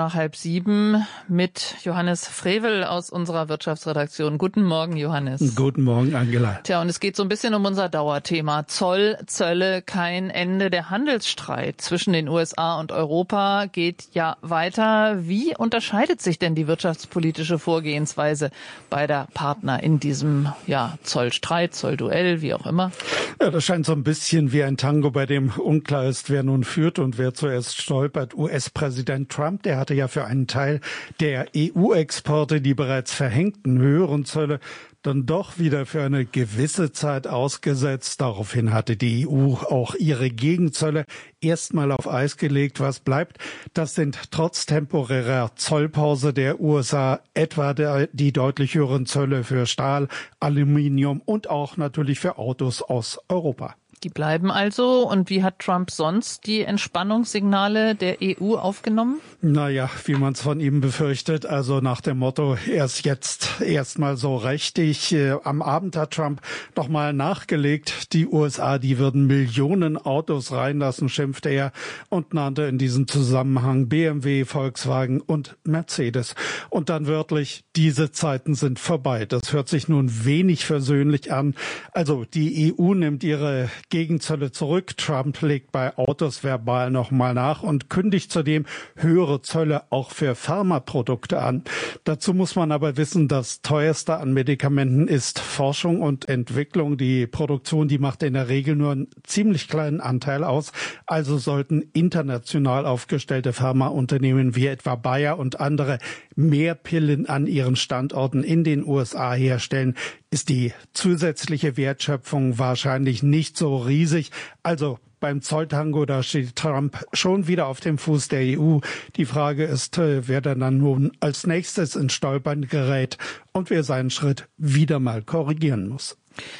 6:55, mit Johannes Frevel aus unserer Wirtschaftsredaktion. Guten Morgen, Johannes. Guten Morgen, Angela. Tja, und es geht so ein bisschen um unser Dauerthema. Zoll, Zölle, kein Ende. Der Handelsstreit zwischen den USA und Europa geht ja weiter. Wie unterscheidet sich denn die wirtschaftspolitische Vorgehensweise beider Partner in diesem Zollstreit, Zollduell, wie auch immer? Ja, das scheint so ein bisschen wie ein Tango, bei dem unklar ist, wer nun führt und wer zuerst stolpert. US-Präsident Trump, der hatte ja für einen Teil der EU-Exporte die bereits verhängten höheren Zölle dann doch wieder für eine gewisse Zeit ausgesetzt. Daraufhin hatte die EU auch ihre Gegenzölle erstmal auf Eis gelegt. Was bleibt, das sind trotz temporärer Zollpause der USA etwa die deutlich höheren Zölle für Stahl, Aluminium und auch natürlich für Autos aus Europa. Die bleiben also. Und wie hat Trump sonst die Entspannungssignale der EU aufgenommen? Naja, wie man es von ihm befürchtet, also nach dem Motto, er ist jetzt erstmal so richtig. Am Abend hat Trump nochmal nachgelegt, die USA, die würden Millionen Autos reinlassen, schimpfte er und nannte in diesem Zusammenhang BMW, Volkswagen und Mercedes. Und dann wörtlich, diese Zeiten sind vorbei. Das hört sich nun wenig versöhnlich an. Also die EU nimmt ihre Gegenzölle zurück. Trump legt bei Autos verbal nochmal nach und kündigt zudem höhere Zölle auch für Pharmaprodukte an. Dazu muss man aber wissen, das teuerste an Medikamenten ist Forschung und Entwicklung. Die Produktion, die macht in der Regel nur einen ziemlich kleinen Anteil aus. Also sollten international aufgestellte Pharmaunternehmen wie etwa Bayer und andere mehr Pillen an ihren Standorten in den USA herstellen, ist die zusätzliche Wertschöpfung wahrscheinlich nicht so riesig. Also beim Zolltango, da steht Trump schon wieder auf dem Fuß der EU. Die Frage ist, wer dann nun als nächstes ins Stolpern gerät und wer seinen Schritt wieder mal korrigieren muss.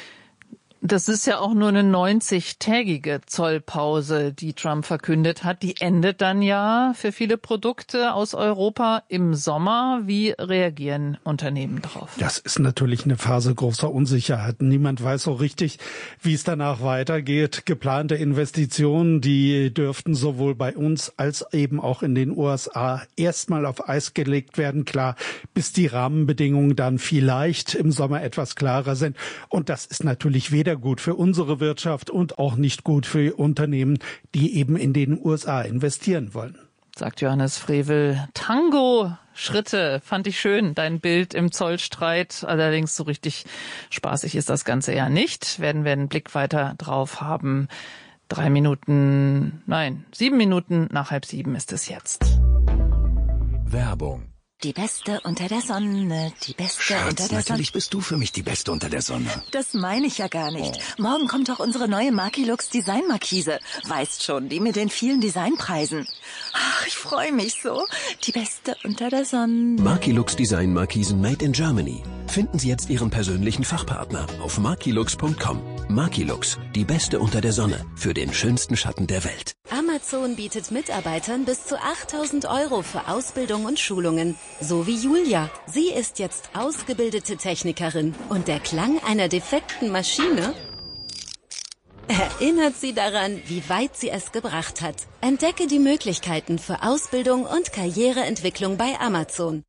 Das ist ja auch nur eine 90-tägige Zollpause, die Trump verkündet hat. Die endet dann ja für viele Produkte aus Europa im Sommer. Wie reagieren Unternehmen darauf? Das ist natürlich eine Phase großer Unsicherheit. Niemand weiß so richtig, wie es danach weitergeht. Geplante Investitionen, die dürften sowohl bei uns als eben auch in den USA erstmal auf Eis gelegt werden. Klar, bis die Rahmenbedingungen dann vielleicht im Sommer etwas klarer sind. Und das ist natürlich weder gut für unsere Wirtschaft und auch nicht gut für Unternehmen, die eben in den USA investieren wollen. Sagt Johannes Frevel. Tango-Schritte fand ich schön, dein Bild im Zollstreit. Allerdings so richtig spaßig ist das Ganze ja nicht. Werden wir einen Blick weiter drauf haben. 7 Minuten nach 6:30 ist es jetzt. Werbung. Die Beste unter der Sonne, die Beste Schatz, unter der Sonne. Natürlich bist du für mich die Beste unter der Sonne. Das meine ich ja gar nicht. Morgen kommt doch unsere neue Markilux Designmarkise. Weißt schon, die mit den vielen Designpreisen. Ach, ich freue mich so. Die Beste unter der Sonne. Markilux Designmarkisen made in Germany. Finden Sie jetzt Ihren persönlichen Fachpartner auf markilux.com. Markilux, die Beste unter der Sonne für den schönsten Schatten der Welt. Amazon bietet Mitarbeitern bis zu 8.000 € für Ausbildung und Schulungen. So wie Julia. Sie ist jetzt ausgebildete Technikerin. Und der Klang einer defekten Maschine erinnert sie daran, wie weit sie es gebracht hat. Entdecke die Möglichkeiten für Ausbildung und Karriereentwicklung bei Amazon.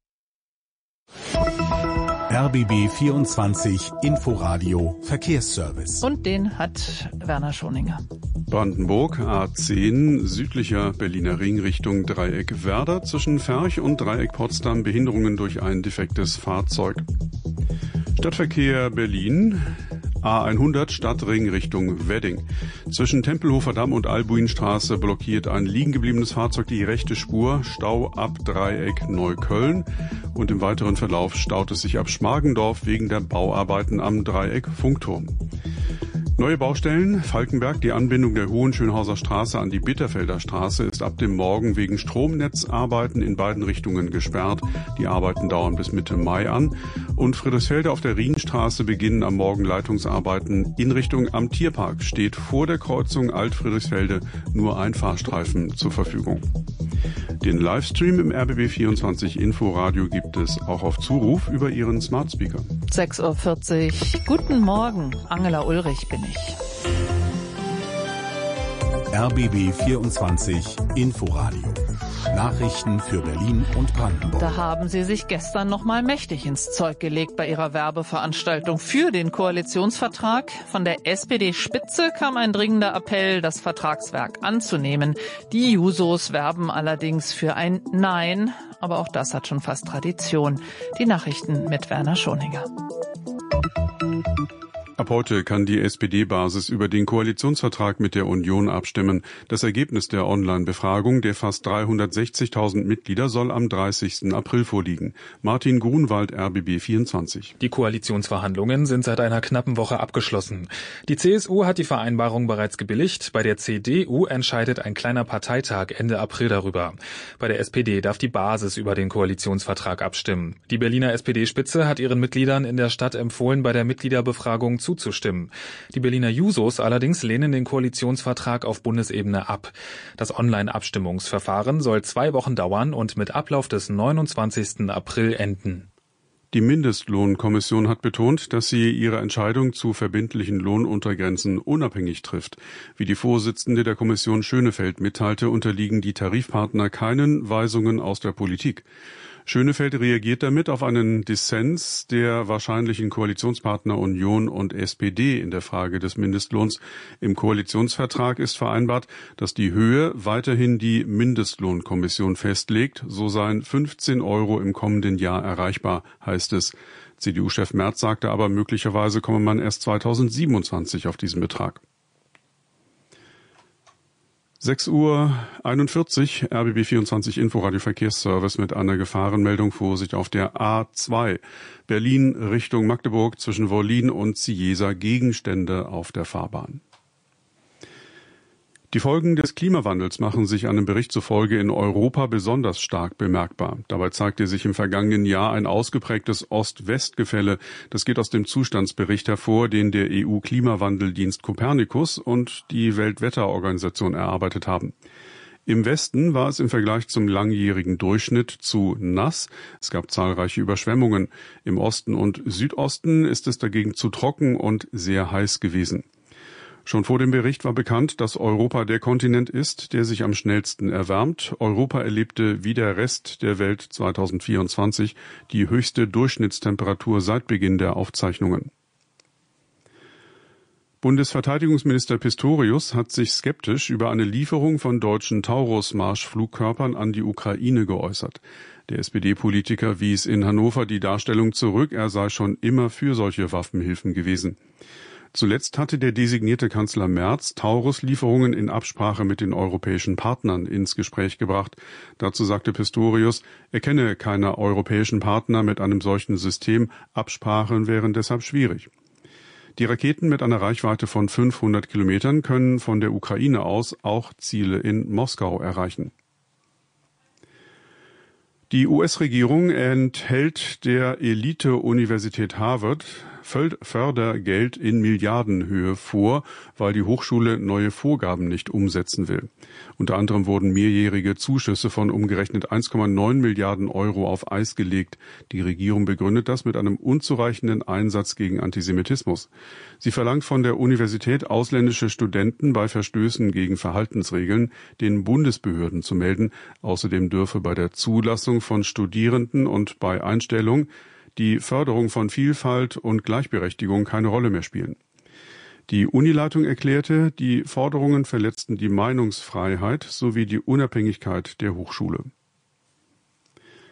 RBB 24 Inforadio Verkehrsservice. Und den hat Werner Schoninger. Brandenburg, A10, südlicher Berliner Ring Richtung Dreieck Werder, zwischen Ferch und Dreieck Potsdam Behinderungen durch ein defektes Fahrzeug. Stadtverkehr Berlin, A100 Stadtring Richtung Wedding. Zwischen Tempelhofer Damm und Albuinstraße blockiert ein liegen gebliebenes Fahrzeug die rechte Spur, Stau ab Dreieck Neukölln. Und im weiteren Verlauf staut es sich ab Schmargendorf wegen der Bauarbeiten am Dreieck Funkturm. Neue Baustellen. Falkenberg. Die Anbindung der Hohenschönhauser Straße an die Bitterfelder Straße ist ab dem Morgen wegen Stromnetzarbeiten in beiden Richtungen gesperrt. Die Arbeiten dauern bis Mitte Mai an. Und Friedrichsfelde auf der Rienstraße beginnen am Morgen Leitungsarbeiten in Richtung am Tierpark. Steht vor der Kreuzung Alt-Friedrichsfelde nur ein Fahrstreifen zur Verfügung. Den Livestream im RBB24 Inforadio gibt es auch auf Zuruf über Ihren Smart Speaker. 6:40 Uhr. Guten Morgen, Angela Ulrich bin ich. RBB24 Inforadio. Nachrichten für Berlin und Brandenburg. Da haben Sie sich gestern noch mal mächtig ins Zeug gelegt bei Ihrer Werbeveranstaltung für den Koalitionsvertrag. Von der SPD-Spitze kam ein dringender Appell, das Vertragswerk anzunehmen. Die Jusos werben allerdings für ein Nein. Aber auch das hat schon fast Tradition. Die Nachrichten mit Werner Schoninger. Ab heute kann die SPD-Basis über den Koalitionsvertrag mit der Union abstimmen. Das Ergebnis der Online-Befragung der fast 360.000 Mitglieder soll am 30. April vorliegen. Martin Grunwald, RBB24. Die Koalitionsverhandlungen sind seit einer knappen Woche abgeschlossen. Die CSU hat die Vereinbarung bereits gebilligt. Bei der CDU entscheidet ein kleiner Parteitag Ende April darüber. Bei der SPD darf die Basis über den Koalitionsvertrag abstimmen. Die Berliner SPD-Spitze hat ihren Mitgliedern in der Stadt empfohlen, bei der Mitgliederbefragung zuzustimmen. Die Berliner Jusos allerdings lehnen den Koalitionsvertrag auf Bundesebene ab. Das Online-Abstimmungsverfahren soll 2 Wochen dauern und mit Ablauf des 29. April enden. Die Mindestlohnkommission hat betont, dass sie ihre Entscheidung zu verbindlichen Lohnuntergrenzen unabhängig trifft. Wie die Vorsitzende der Kommission Schönefeld mitteilte, unterliegen die Tarifpartner keinen Weisungen aus der Politik. Schönefeld reagiert damit auf einen Dissens der wahrscheinlichen Koalitionspartner Union und SPD in der Frage des Mindestlohns. Im Koalitionsvertrag ist vereinbart, dass die Höhe weiterhin die Mindestlohnkommission festlegt. So seien 15 € im kommenden Jahr erreichbar, heißt es. CDU-Chef Merz sagte aber, möglicherweise komme man erst 2027 auf diesen Betrag. 6:41 Uhr, RBB24 Inforadio Verkehrsservice mit einer Gefahrenmeldung. Vorsicht auf der A2. Berlin Richtung Magdeburg zwischen Wollin und Cieza, Gegenstände auf der Fahrbahn. Die Folgen des Klimawandels machen sich einem Bericht zufolge in Europa besonders stark bemerkbar. Dabei zeigte sich im vergangenen Jahr ein ausgeprägtes Ost-West-Gefälle. Das geht aus dem Zustandsbericht hervor, den der EU-Klimawandeldienst Copernicus und die Weltwetterorganisation erarbeitet haben. Im Westen war es im Vergleich zum langjährigen Durchschnitt zu nass. Es gab zahlreiche Überschwemmungen. Im Osten und Südosten ist es dagegen zu trocken und sehr heiß gewesen. Schon vor dem Bericht war bekannt, dass Europa der Kontinent ist, der sich am schnellsten erwärmt. Europa erlebte wie der Rest der Welt 2024 die höchste Durchschnittstemperatur seit Beginn der Aufzeichnungen. Bundesverteidigungsminister Pistorius hat sich skeptisch über eine Lieferung von deutschen Taurus-Marschflugkörpern an die Ukraine geäußert. Der SPD-Politiker wies in Hannover die Darstellung zurück, er sei schon immer für solche Waffenhilfen gewesen. Zuletzt hatte der designierte Kanzler Merz Taurus-Lieferungen in Absprache mit den europäischen Partnern ins Gespräch gebracht. Dazu sagte Pistorius, er kenne keine europäischen Partner mit einem solchen System. Absprachen wären deshalb schwierig. Die Raketen mit einer Reichweite von 500 Kilometern können von der Ukraine aus auch Ziele in Moskau erreichen. Die US-Regierung enthält der Elite-Universität Harvard Fördergeld in Milliardenhöhe vor, weil die Hochschule neue Vorgaben nicht umsetzen will. Unter anderem wurden mehrjährige Zuschüsse von umgerechnet 1,9 Milliarden € auf Eis gelegt. Die Regierung begründet das mit einem unzureichenden Einsatz gegen Antisemitismus. Sie verlangt von der Universität, ausländische Studenten bei Verstößen gegen Verhaltensregeln den Bundesbehörden zu melden. Außerdem dürfe bei der Zulassung von Studierenden und bei Einstellung die Förderung von Vielfalt und Gleichberechtigung keine Rolle mehr spielen. Die Unileitung erklärte, die Forderungen verletzten die Meinungsfreiheit sowie die Unabhängigkeit der Hochschule.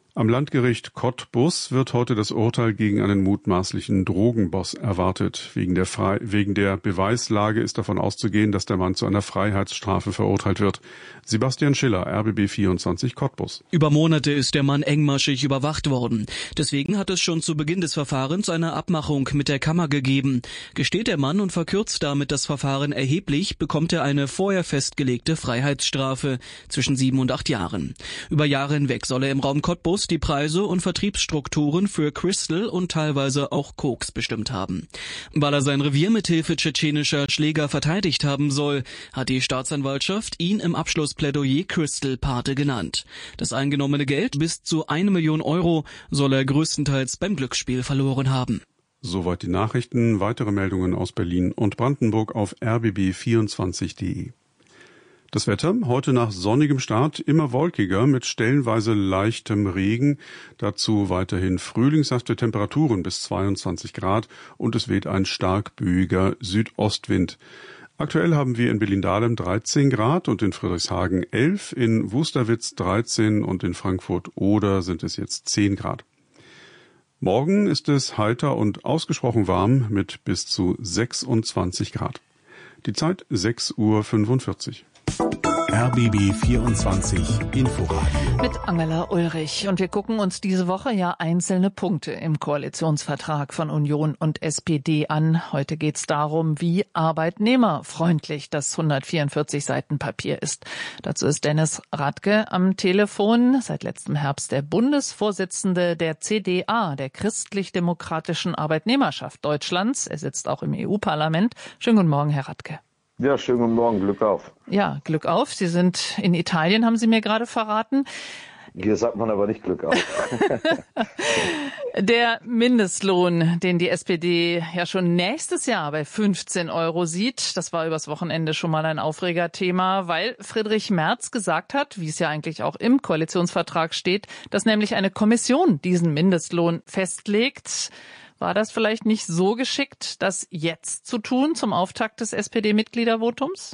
Am Landgericht Cottbus wird heute das Urteil gegen einen mutmaßlichen Drogenboss erwartet. Wegen der Beweislage ist davon auszugehen, dass der Mann zu einer Freiheitsstrafe verurteilt wird. Sebastian Schiller, RBB 24 Cottbus. Über Monate ist der Mann engmaschig überwacht worden. Deswegen hat es schon zu Beginn des Verfahrens eine Abmachung mit der Kammer gegeben. Gesteht der Mann und verkürzt damit das Verfahren erheblich, bekommt er eine vorher festgelegte Freiheitsstrafe zwischen 7 und 8 Jahren. Über Jahre hinweg soll er im Raum Cottbus die Preise und Vertriebsstrukturen für Crystal und teilweise auch Koks bestimmt haben. Weil er sein Revier mit Hilfe tschetschenischer Schläger verteidigt haben soll, hat die Staatsanwaltschaft ihn im Abschlussplädoyer Crystal-Pate genannt. Das eingenommene Geld, bis zu 1 Million Euro, soll er größtenteils beim Glücksspiel verloren haben. Soweit die Nachrichten. Weitere Meldungen aus Berlin und Brandenburg auf rbb24.de. Das Wetter, heute nach sonnigem Start immer wolkiger mit stellenweise leichtem Regen. Dazu weiterhin frühlingshafte Temperaturen bis 22 Grad und es weht ein stark böiger Südostwind. Aktuell haben wir in Berlin-Dahlem 13 Grad und in Friedrichshagen 11, in Wusterwitz 13 und in Frankfurt-Oder sind es jetzt 10 Grad. Morgen ist es heiter und ausgesprochen warm mit bis zu 26 Grad. Die Zeit 6:45 Uhr. RBB 24 Inforadio. Mit Angela Ulrich. Und wir gucken uns diese Woche ja einzelne Punkte im Koalitionsvertrag von Union und SPD an. Heute geht es darum, wie arbeitnehmerfreundlich das 144 Seiten Papier ist. Dazu ist Dennis Radke am Telefon. Seit letztem Herbst der Bundesvorsitzende der CDA, der Christlich-Demokratischen Arbeitnehmerschaft Deutschlands. Er sitzt auch im EU-Parlament. Schönen guten Morgen, Herr Radke. Ja, schönen guten Morgen, Glück auf. Ja, Glück auf. Sie sind in Italien, haben Sie mir gerade verraten. Hier sagt man aber nicht Glück auf. Der Mindestlohn, den die SPD ja schon nächstes Jahr bei 15 Euro sieht, das war übers Wochenende schon mal ein Aufregerthema, weil Friedrich Merz gesagt hat, wie es ja eigentlich auch im Koalitionsvertrag steht, dass nämlich eine Kommission diesen Mindestlohn festlegt. War das vielleicht nicht so geschickt, das jetzt zu tun zum Auftakt des SPD-Mitgliedervotums?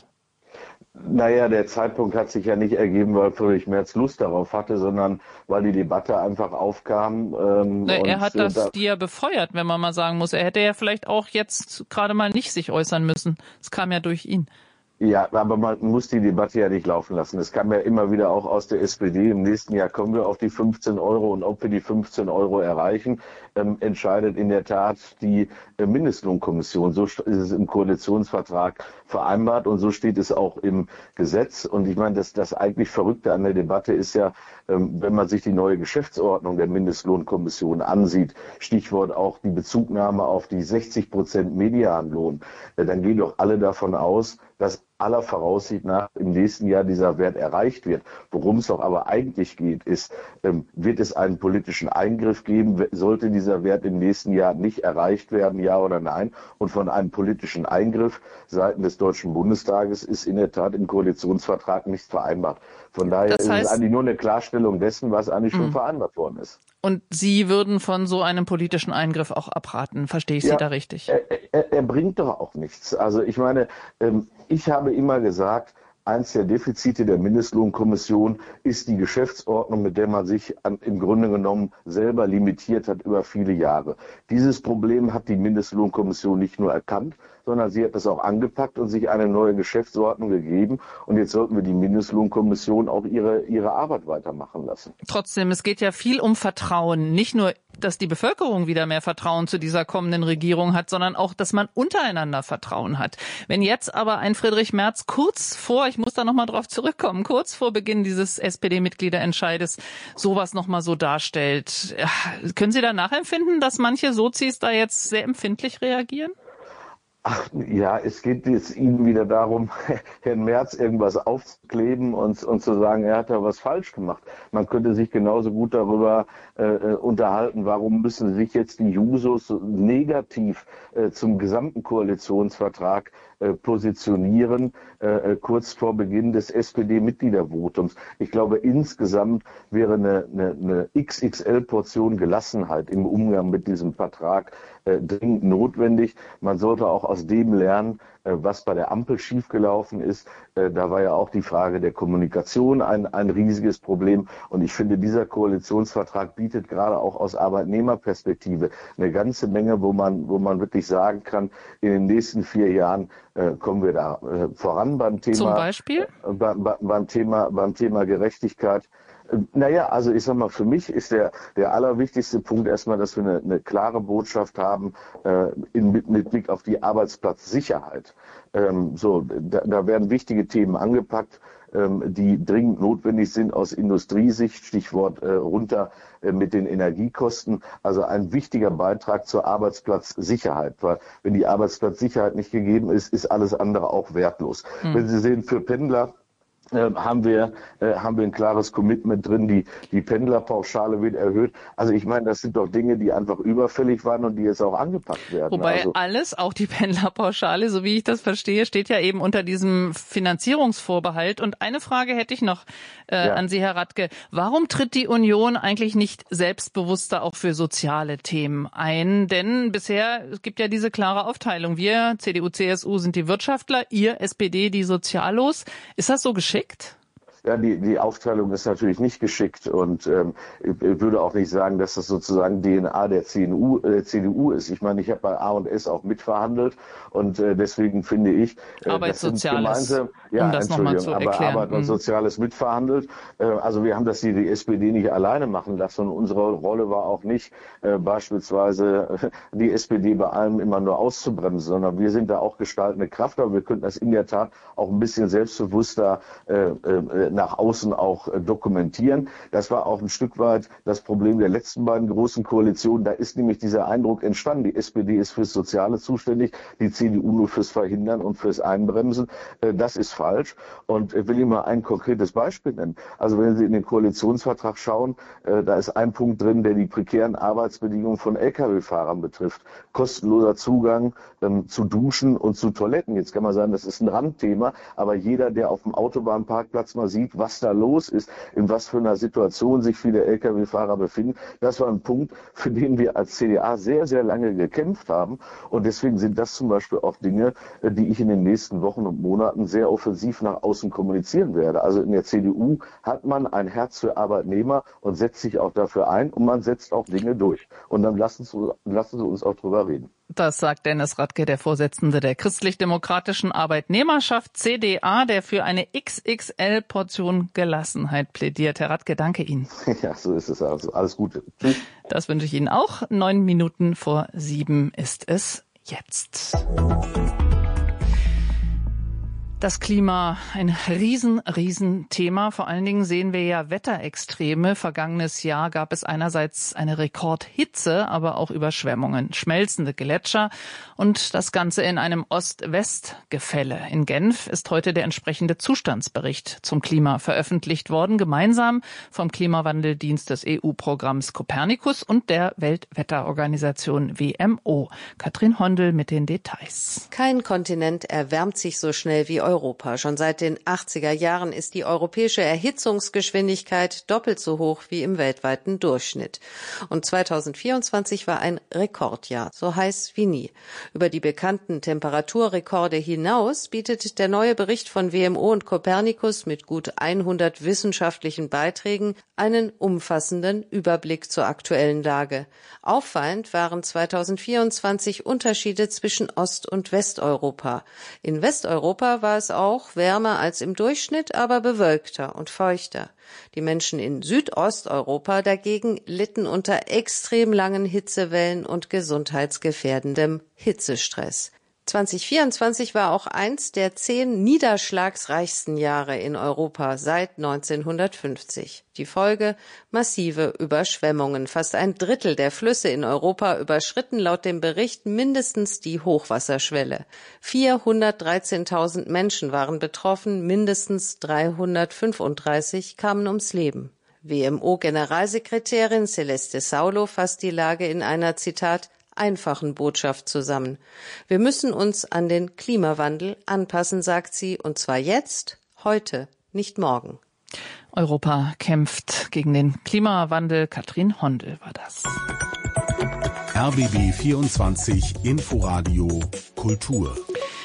Naja, der Zeitpunkt hat sich ja nicht ergeben, weil Friedrich Merz Lust darauf hatte, sondern weil die Debatte einfach aufkam. Er hat die ja befeuert, wenn man mal sagen muss. Er hätte ja vielleicht auch jetzt gerade mal nicht sich äußern müssen. Es kam ja durch ihn. Ja, aber man muss die Debatte ja nicht laufen lassen. Es kam ja immer wieder auch aus der SPD. Im nächsten Jahr kommen wir auf die 15 Euro und ob wir die 15 Euro erreichen, entscheidet in der Tat die Mindestlohnkommission. So ist es im Koalitionsvertrag vereinbart und so steht es auch im Gesetz. Und ich meine, das eigentlich Verrückte an der Debatte ist ja, wenn man sich die neue Geschäftsordnung der Mindestlohnkommission ansieht, Stichwort auch die Bezugnahme auf die 60% Medianlohn, dann gehen doch alle davon aus, dass aller Voraussicht nach im nächsten Jahr dieser Wert erreicht wird. Worum es doch aber eigentlich geht, ist, wird es einen politischen Eingriff geben? Sollte dieser Wert im nächsten Jahr nicht erreicht werden, ja oder nein? Und von einem politischen Eingriff seitens des Deutschen Bundestages ist in der Tat im Koalitionsvertrag nichts vereinbart. Von daher ist es eigentlich nur eine Klarstellung dessen, was eigentlich schon vereinbart worden ist. Und Sie würden von so einem politischen Eingriff auch abraten. Verstehe ich Sie da richtig? Er bringt doch auch nichts. Also ich meine, ich habe immer gesagt, eins der Defizite der Mindestlohnkommission ist die Geschäftsordnung, mit der man sich im Grunde genommen selber limitiert hat über viele Jahre. Dieses Problem hat die Mindestlohnkommission nicht nur erkannt, sondern sie hat es auch angepackt und sich eine neue Geschäftsordnung gegeben. Und jetzt sollten wir die Mindestlohnkommission auch ihre Arbeit weitermachen lassen. Trotzdem, es geht ja viel um Vertrauen. Nicht nur, dass die Bevölkerung wieder mehr Vertrauen zu dieser kommenden Regierung hat, sondern auch, dass man untereinander Vertrauen hat. Wenn jetzt aber ein Friedrich Merz kurz vor, ich muss da nochmal drauf zurückkommen, kurz vor Beginn dieses SPD-Mitgliederentscheides sowas nochmal so darstellt, können Sie da nachempfinden, dass manche Sozis da jetzt sehr empfindlich reagieren? Ach ja, es geht jetzt Ihnen wieder darum, Herrn Merz irgendwas aufzukleben und zu sagen, er hat da was falsch gemacht. Man könnte sich genauso gut darüber unterhalten, warum müssen sich jetzt die Jusos negativ zum gesamten Koalitionsvertrag positionieren, kurz vor Beginn des SPD-Mitgliedervotums. Ich glaube, insgesamt wäre eine XXL-Portion Gelassenheit im Umgang mit diesem Vertrag dringend notwendig. Man sollte auch aus dem lernen, was bei der Ampel schiefgelaufen ist. Da war ja auch die Frage der Kommunikation ein riesiges Problem. Und ich finde, dieser Koalitionsvertrag bietet gerade auch aus Arbeitnehmerperspektive eine ganze Menge, wo man wirklich sagen kann, in den nächsten 4 Jahren kommen wir da voran beim Thema. Zum Beispiel? Beim Thema Gerechtigkeit. Naja, also ich sag mal, für mich ist der allerwichtigste Punkt erstmal, dass wir eine klare Botschaft haben mit Blick auf die Arbeitsplatzsicherheit. Da werden wichtige Themen angepackt, die dringend notwendig sind aus Industriesicht, Stichwort runter mit den Energiekosten. Also ein wichtiger Beitrag zur Arbeitsplatzsicherheit, weil wenn die Arbeitsplatzsicherheit nicht gegeben ist, ist alles andere auch wertlos. Wenn Sie sehen, für Pendler haben wir ein klares Commitment drin, die Pendlerpauschale wird erhöht. Also ich meine, das sind doch Dinge, die einfach überfällig waren und die jetzt auch angepackt werden. Wobei alles, auch die Pendlerpauschale, so wie ich das verstehe, steht ja eben unter diesem Finanzierungsvorbehalt. Und eine Frage hätte ich noch an Sie, Herr Radke. Warum tritt die Union eigentlich nicht selbstbewusster auch für soziale Themen ein? Denn bisher, es gibt ja diese klare Aufteilung. Wir, CDU, CSU, sind die Wirtschaftler, ihr, SPD, die Sozialos. Ist das so geschickt? Ja, die Aufteilung ist natürlich nicht geschickt und ich würde auch nicht sagen, dass das sozusagen DNA der CDU ist. Ich meine, ich habe bei A&S auch mitverhandelt und deswegen finde ich, Arbeitssoziales, um das nochmal zu erklären. Arbeit und Soziales mitverhandelt. Also wir haben das die SPD nicht alleine machen lassen und unsere Rolle war auch nicht beispielsweise die SPD bei allem immer nur auszubremsen, sondern wir sind da auch gestaltende Kraft, aber wir könnten das in der Tat auch ein bisschen selbstbewusster nach außen auch dokumentieren. Das war auch ein Stück weit das Problem der letzten beiden großen Koalitionen. Da ist nämlich dieser Eindruck entstanden, die SPD ist fürs Soziale zuständig, die CDU nur fürs Verhindern und fürs Einbremsen. Das ist falsch. Und ich will Ihnen mal ein konkretes Beispiel nennen. Also wenn Sie in den Koalitionsvertrag schauen, da ist ein Punkt drin, der die prekären Arbeitsbedingungen von Lkw-Fahrern betrifft. Kostenloser Zugang zu Duschen und zu Toiletten. Jetzt kann man sagen, das ist ein Randthema, aber jeder, der auf dem Autobahnparkplatz mal sieht, was da los ist, in was für einer Situation sich viele Lkw-Fahrer befinden. Das war ein Punkt, für den wir als CDA sehr, sehr lange gekämpft haben. Und deswegen sind das zum Beispiel auch Dinge, die ich in den nächsten Wochen und Monaten sehr offensiv nach außen kommunizieren werde. Also in der CDU hat man ein Herz für Arbeitnehmer und setzt sich auch dafür ein und man setzt auch Dinge durch. Und dann lassen Sie uns auch drüber reden. Das sagt Dennis Radke, der Vorsitzende der Christlich-Demokratischen Arbeitnehmerschaft CDA, der für eine XXL-Portion Gelassenheit plädiert. Herr Radke, danke Ihnen. Ja, so ist es. Also alles Gute. Tschüss. Das wünsche ich Ihnen auch. 6:09 ist es jetzt. Das Klima, ein Riesenthema. Vor allen Dingen sehen wir ja Wetterextreme. Vergangenes Jahr gab es einerseits eine Rekordhitze, aber auch Überschwemmungen, schmelzende Gletscher und das Ganze in einem Ost-West-Gefälle. In Genf ist heute der entsprechende Zustandsbericht zum Klima veröffentlicht worden, gemeinsam vom Klimawandeldienst des EU-Programms Copernicus und der Weltwetterorganisation WMO. Katrin Hondel mit den Details. Kein Kontinent erwärmt sich so schnell wie Europa. Schon seit den 80er Jahren ist die europäische Erhitzungsgeschwindigkeit doppelt so hoch wie im weltweiten Durchschnitt. Und 2024 war ein Rekordjahr, so heiß wie nie. Über die bekannten Temperaturrekorde hinaus bietet der neue Bericht von WMO und Copernicus mit gut 100 wissenschaftlichen Beiträgen einen umfassenden Überblick zur aktuellen Lage. Auffallend waren 2024 Unterschiede zwischen Ost- und Westeuropa. In Westeuropa war es auch wärmer als im Durchschnitt, aber bewölkter und feuchter. Die Menschen in Südosteuropa dagegen litten unter extrem langen Hitzewellen und gesundheitsgefährdendem Hitzestress. 2024 war auch eins der 10 niederschlagsreichsten Jahre in Europa seit 1950. Die Folge: massive Überschwemmungen. Fast ein Drittel der Flüsse in Europa überschritten laut dem Bericht mindestens die Hochwasserschwelle. 413.000 Menschen waren betroffen, mindestens 335 kamen ums Leben. WMO-Generalsekretärin Celeste Saulo fasst die Lage in einer, Zitat, einfachen Botschaft zusammen. Wir müssen uns an den Klimawandel anpassen, sagt sie, und zwar jetzt, heute, nicht morgen. Europa kämpft gegen den Klimawandel. Katrin Hondel war das. RBB 24 Inforadio Kultur.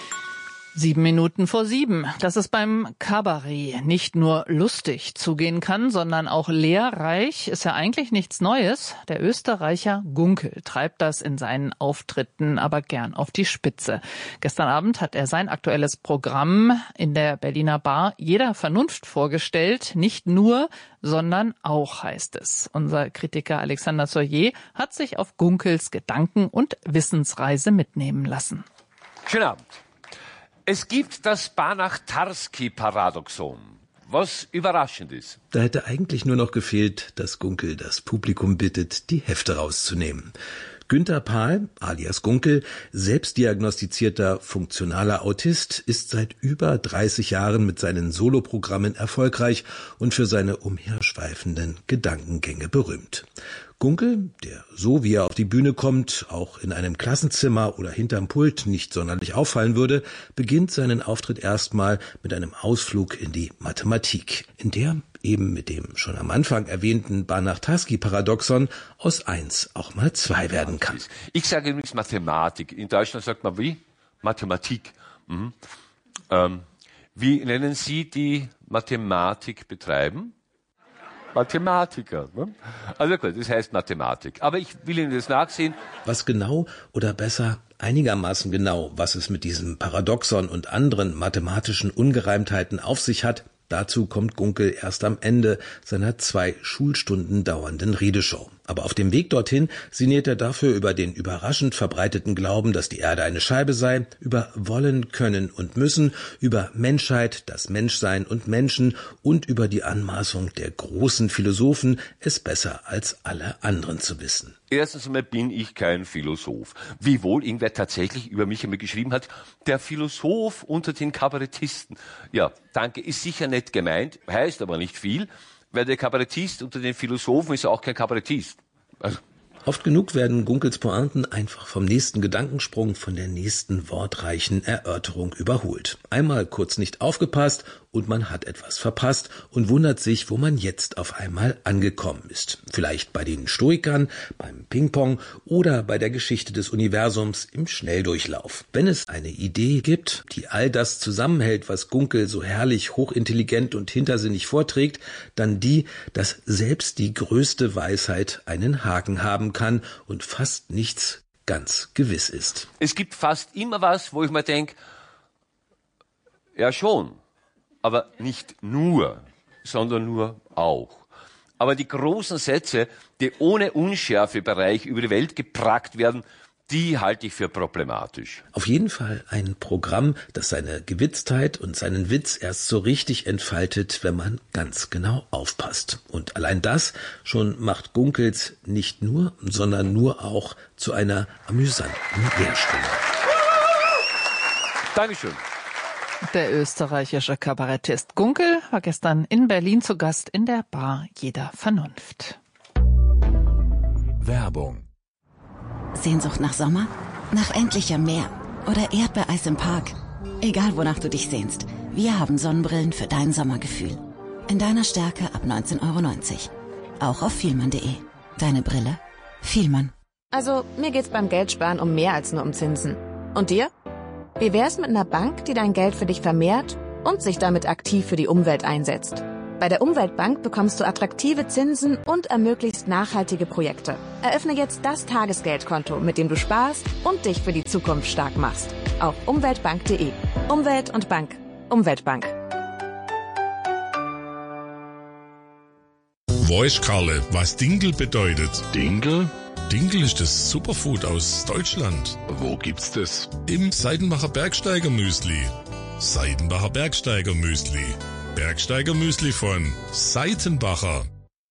7:07. Dass es beim Kabarett nicht nur lustig zugehen kann, sondern auch lehrreich, ist ja eigentlich nichts Neues. Der Österreicher Gunkel treibt das in seinen Auftritten aber gern auf die Spitze. Gestern Abend hat er sein aktuelles Programm in der Berliner Bar Jeder Vernunft vorgestellt. Nicht nur, sondern auch, heißt es. Unser Kritiker Alexander Soyer hat sich auf Gunkels Gedanken- und Wissensreise mitnehmen lassen. Schönen Abend. Es gibt das Banach-Tarski-Paradoxon, was überraschend ist. Da hätte eigentlich nur noch gefehlt, dass Gunkel das Publikum bittet, die Hefte rauszunehmen. Günter Pahl, alias Gunkel, selbstdiagnostizierter funktionaler Autist, ist seit über 30 Jahren mit seinen Soloprogrammen erfolgreich und für seine umherschweifenden Gedankengänge berühmt. Gunkel, der so wie er auf die Bühne kommt, auch in einem Klassenzimmer oder hinterm Pult nicht sonderlich auffallen würde, beginnt seinen Auftritt erstmal mit einem Ausflug in die Mathematik, in der eben mit dem schon am Anfang erwähnten Banach-Tarski-Paradoxon aus 1 auch mal 2 werden kann. Ich sage übrigens Mathematik. In Deutschland sagt man wie? Mathematik. Wie nennen Sie die Mathematik betreiben? Mathematiker. Ne? Also gut, das heißt Mathematik. Aber ich will Ihnen das nachsehen. Was genau oder besser einigermaßen genau, was es mit diesem Paradoxon und anderen mathematischen Ungereimtheiten auf sich hat, dazu kommt Gunkel erst am Ende seiner 2 Schulstunden dauernden Redeshow. Aber auf dem Weg dorthin sinniert er dafür über den überraschend verbreiteten Glauben, dass die Erde eine Scheibe sei, über Wollen, Können und Müssen, über Menschheit, das Menschsein und Menschen und über die Anmaßung der großen Philosophen, es besser als alle anderen zu wissen. Erstens einmal bin ich kein Philosoph. Wiewohl irgendwer tatsächlich über mich einmal geschrieben hat, der Philosoph unter den Kabarettisten. Ja, danke, ist sicher nett gemeint, heißt aber nicht viel, weil der Kabarettist unter den Philosophen ist ja auch kein Kabarettist. Also. Oft genug werden Gunkels Pointen einfach vom nächsten Gedankensprung, von der nächsten wortreichen Erörterung überholt. Einmal kurz nicht aufgepasst und man hat etwas verpasst und wundert sich, wo man jetzt auf einmal angekommen ist. Vielleicht bei den Stoikern, beim Ping-Pong oder bei der Geschichte des Universums im Schnelldurchlauf. Wenn es eine Idee gibt, die all das zusammenhält, was Gunkel so herrlich, hochintelligent und hintersinnig vorträgt, dann die, dass selbst die größte Weisheit einen Haken haben kann und fast nichts ganz gewiss ist. Es gibt fast immer was, wo ich mir denke, ja schon, aber nicht nur, sondern nur auch. Aber die großen Sätze, die ohne Unschärfebereich über die Welt geprackt werden, die halte ich für problematisch. Auf jeden Fall ein Programm, das seine Gewitztheit und seinen Witz erst so richtig entfaltet, wenn man ganz genau aufpasst. Und allein das schon macht Gunkels nicht nur, sondern nur auch zu einer amüsanten Lehrstelle. Dankeschön. Der österreichische Kabarettist Gunkel war gestern in Berlin zu Gast in der Bar Jeder Vernunft. Werbung. Sehnsucht nach Sommer? Nach endlichem Meer? Oder Erdbeereis im Park? Egal, wonach du dich sehnst, wir haben Sonnenbrillen für dein Sommergefühl. In deiner Stärke ab 19,90 €. Auch auf vielmann.de. Deine Brille? Vielmann. Also, mir geht's beim Geldsparen um mehr als nur um Zinsen. Und dir? Wie wär's mit einer Bank, die dein Geld für dich vermehrt und sich damit aktiv für die Umwelt einsetzt? Bei der Umweltbank bekommst du attraktive Zinsen und ermöglichst nachhaltige Projekte. Eröffne jetzt das Tagesgeldkonto, mit dem du sparst und dich für die Zukunft stark machst. Auf umweltbank.de. Umwelt und Bank. Umweltbank. Weißt, Karle, was Dinkel bedeutet? Dinkel? Dinkel ist das Superfood aus Deutschland. Wo gibt's das? Im Seidenbacher Bergsteiger Müsli. Seidenbacher Bergsteiger Müsli. Bergsteiger Müsli von Seitenbacher.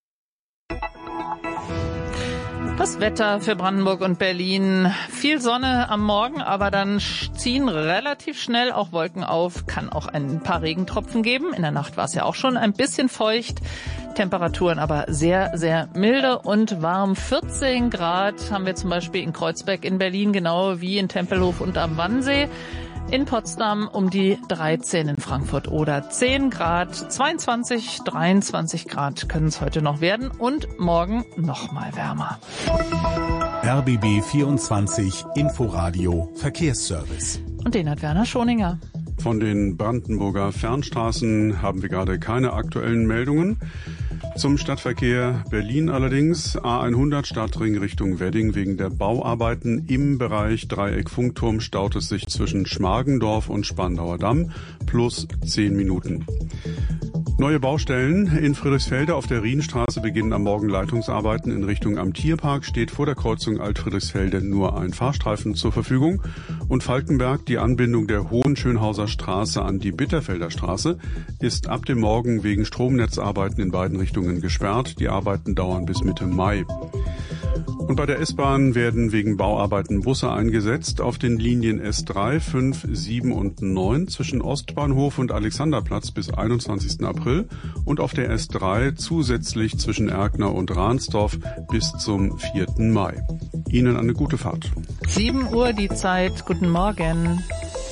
Das Wetter für Brandenburg und Berlin. Viel Sonne am Morgen, aber dann ziehen relativ schnell auch Wolken auf. Kann auch ein paar Regentropfen geben. In der Nacht war es ja auch schon ein bisschen feucht. Temperaturen aber sehr, sehr milde und warm. 14 Grad haben wir zum Beispiel in Kreuzberg in Berlin, genau wie in Tempelhof und am Wannsee. In Potsdam um die 13, in Frankfurt oder 10 Grad, 22, 23 Grad können es heute noch werden und morgen noch mal wärmer. RBB 24 Inforadio Verkehrsservice. Und den hat Werner Schoninger. Von den Brandenburger Fernstraßen haben wir gerade keine aktuellen Meldungen. Zum Stadtverkehr Berlin allerdings A100 Stadtring Richtung Wedding wegen der Bauarbeiten im Bereich Dreieck Funkturm staut es sich zwischen Schmargendorf und Spandauer Damm plus 10 Minuten. Neue Baustellen in Friedrichsfelde auf der Rienstraße beginnen am Morgen Leitungsarbeiten in Richtung am Tierpark, steht vor der Kreuzung Alt-Friedrichsfelde nur ein Fahrstreifen zur Verfügung. Und Falkenberg, die Anbindung der Hohenschönhauser Straße an die Bitterfelder Straße, ist ab dem Morgen wegen Stromnetzarbeiten in beiden Richtungen gesperrt. Die Arbeiten dauern bis Mitte Mai. Und bei der S-Bahn werden wegen Bauarbeiten Busse eingesetzt auf den Linien S3, 5, 7 und 9 zwischen Ostbahnhof und Alexanderplatz bis 21. April und auf der S3 zusätzlich zwischen Erkner und Ransdorf bis zum 4. Mai. Ihnen eine gute Fahrt. 7 Uhr die Zeit. Guten Morgen.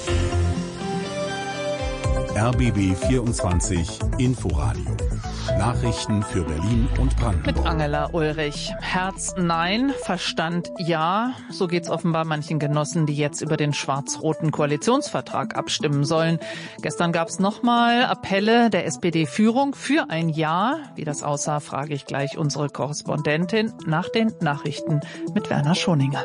RBB 24 Inforadio. Nachrichten für Berlin und Brandenburg. Mit Angela Ulrich. Herz nein, Verstand ja. So geht's offenbar manchen Genossen, die jetzt über den schwarz-roten Koalitionsvertrag abstimmen sollen. Gestern gab's nochmal Appelle der SPD-Führung für ein Ja. Wie das aussah, frage ich gleich unsere Korrespondentin nach den Nachrichten mit Werner Schoninger.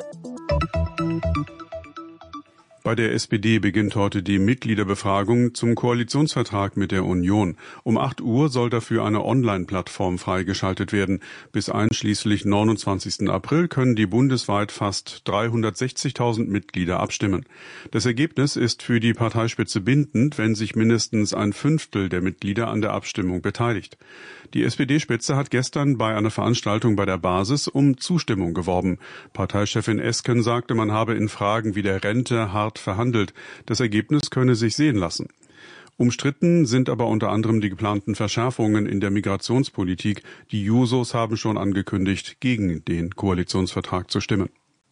Bei der SPD beginnt heute die Mitgliederbefragung zum Koalitionsvertrag mit der Union. Um 8 Uhr soll dafür eine Online-Plattform freigeschaltet werden. Bis einschließlich 29. April können die bundesweit fast 360.000 Mitglieder abstimmen. Das Ergebnis ist für die Parteispitze bindend, wenn sich mindestens ein Fünftel der Mitglieder an der Abstimmung beteiligt. Die SPD-Spitze hat gestern bei einer Veranstaltung bei der Basis um Zustimmung geworben. Parteichefin Esken sagte, man habe in Fragen wie der Rente hart verhandelt. Das Ergebnis könne sich sehen lassen. Umstritten sind aber unter anderem die geplanten Verschärfungen in der Migrationspolitik. Die Jusos haben schon angekündigt, gegen den Koalitionsvertrag zu stimmen.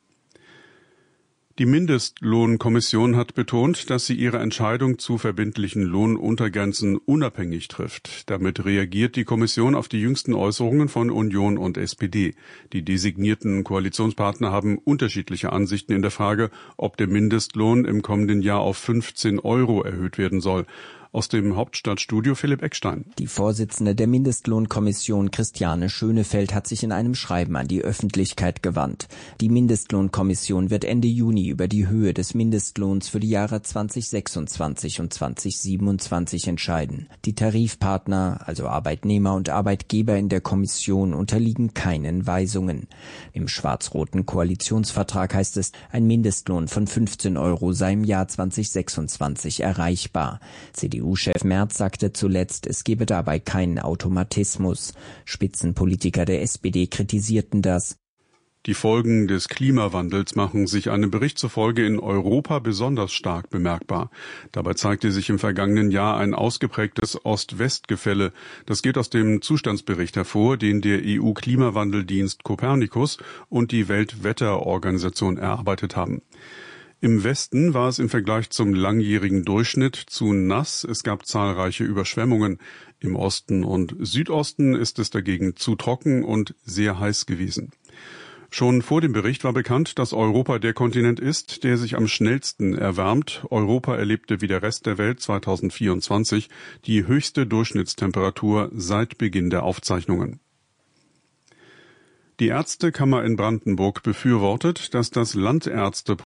Die Mindestlohnkommission hat betont, dass sie ihre Entscheidung zu verbindlichen Lohnuntergrenzen unabhängig trifft. Damit reagiert die Kommission auf die jüngsten Äußerungen von Union und SPD. Die designierten Koalitionspartner haben unterschiedliche Ansichten in der Frage, ob der Mindestlohn im kommenden Jahr auf 15 € erhöht werden soll. Aus dem Hauptstadtstudio Philipp Eckstein. Die Vorsitzende der Mindestlohnkommission Christiane Schönefeld hat sich in einem Schreiben an die Öffentlichkeit gewandt. Die Mindestlohnkommission wird Ende Juni über die Höhe des Mindestlohns für die Jahre 2026 und 2027 entscheiden. Die Tarifpartner, also Arbeitnehmer und Arbeitgeber in der Kommission, unterliegen keinen Weisungen. Im schwarz-roten Koalitionsvertrag heißt es, ein Mindestlohn von 15 € sei im Jahr 2026 erreichbar. CDU-Chef Merz sagte zuletzt, es gebe dabei keinen Automatismus. Spitzenpolitiker der SPD kritisierten das. Die Folgen des Klimawandels machen sich einem Bericht zufolge in Europa besonders stark bemerkbar. Dabei zeigte sich im vergangenen Jahr ein ausgeprägtes Ost-West-Gefälle. Das geht aus dem Zustandsbericht hervor, den der EU-Klimawandeldienst Copernicus und die Weltwetterorganisation erarbeitet haben. Im Westen war es im Vergleich zum langjährigen Durchschnitt zu nass. Es gab zahlreiche Überschwemmungen. Im Osten und Südosten ist es dagegen zu trocken und sehr heiß gewesen. Schon vor dem Bericht war bekannt, dass Europa der Kontinent ist, der sich am schnellsten erwärmt. Europa erlebte wie der Rest der Welt 2024 die höchste Durchschnittstemperatur seit Beginn der Aufzeichnungen. Die Ärztekammer in Brandenburg befürwortet, dass das Landärzte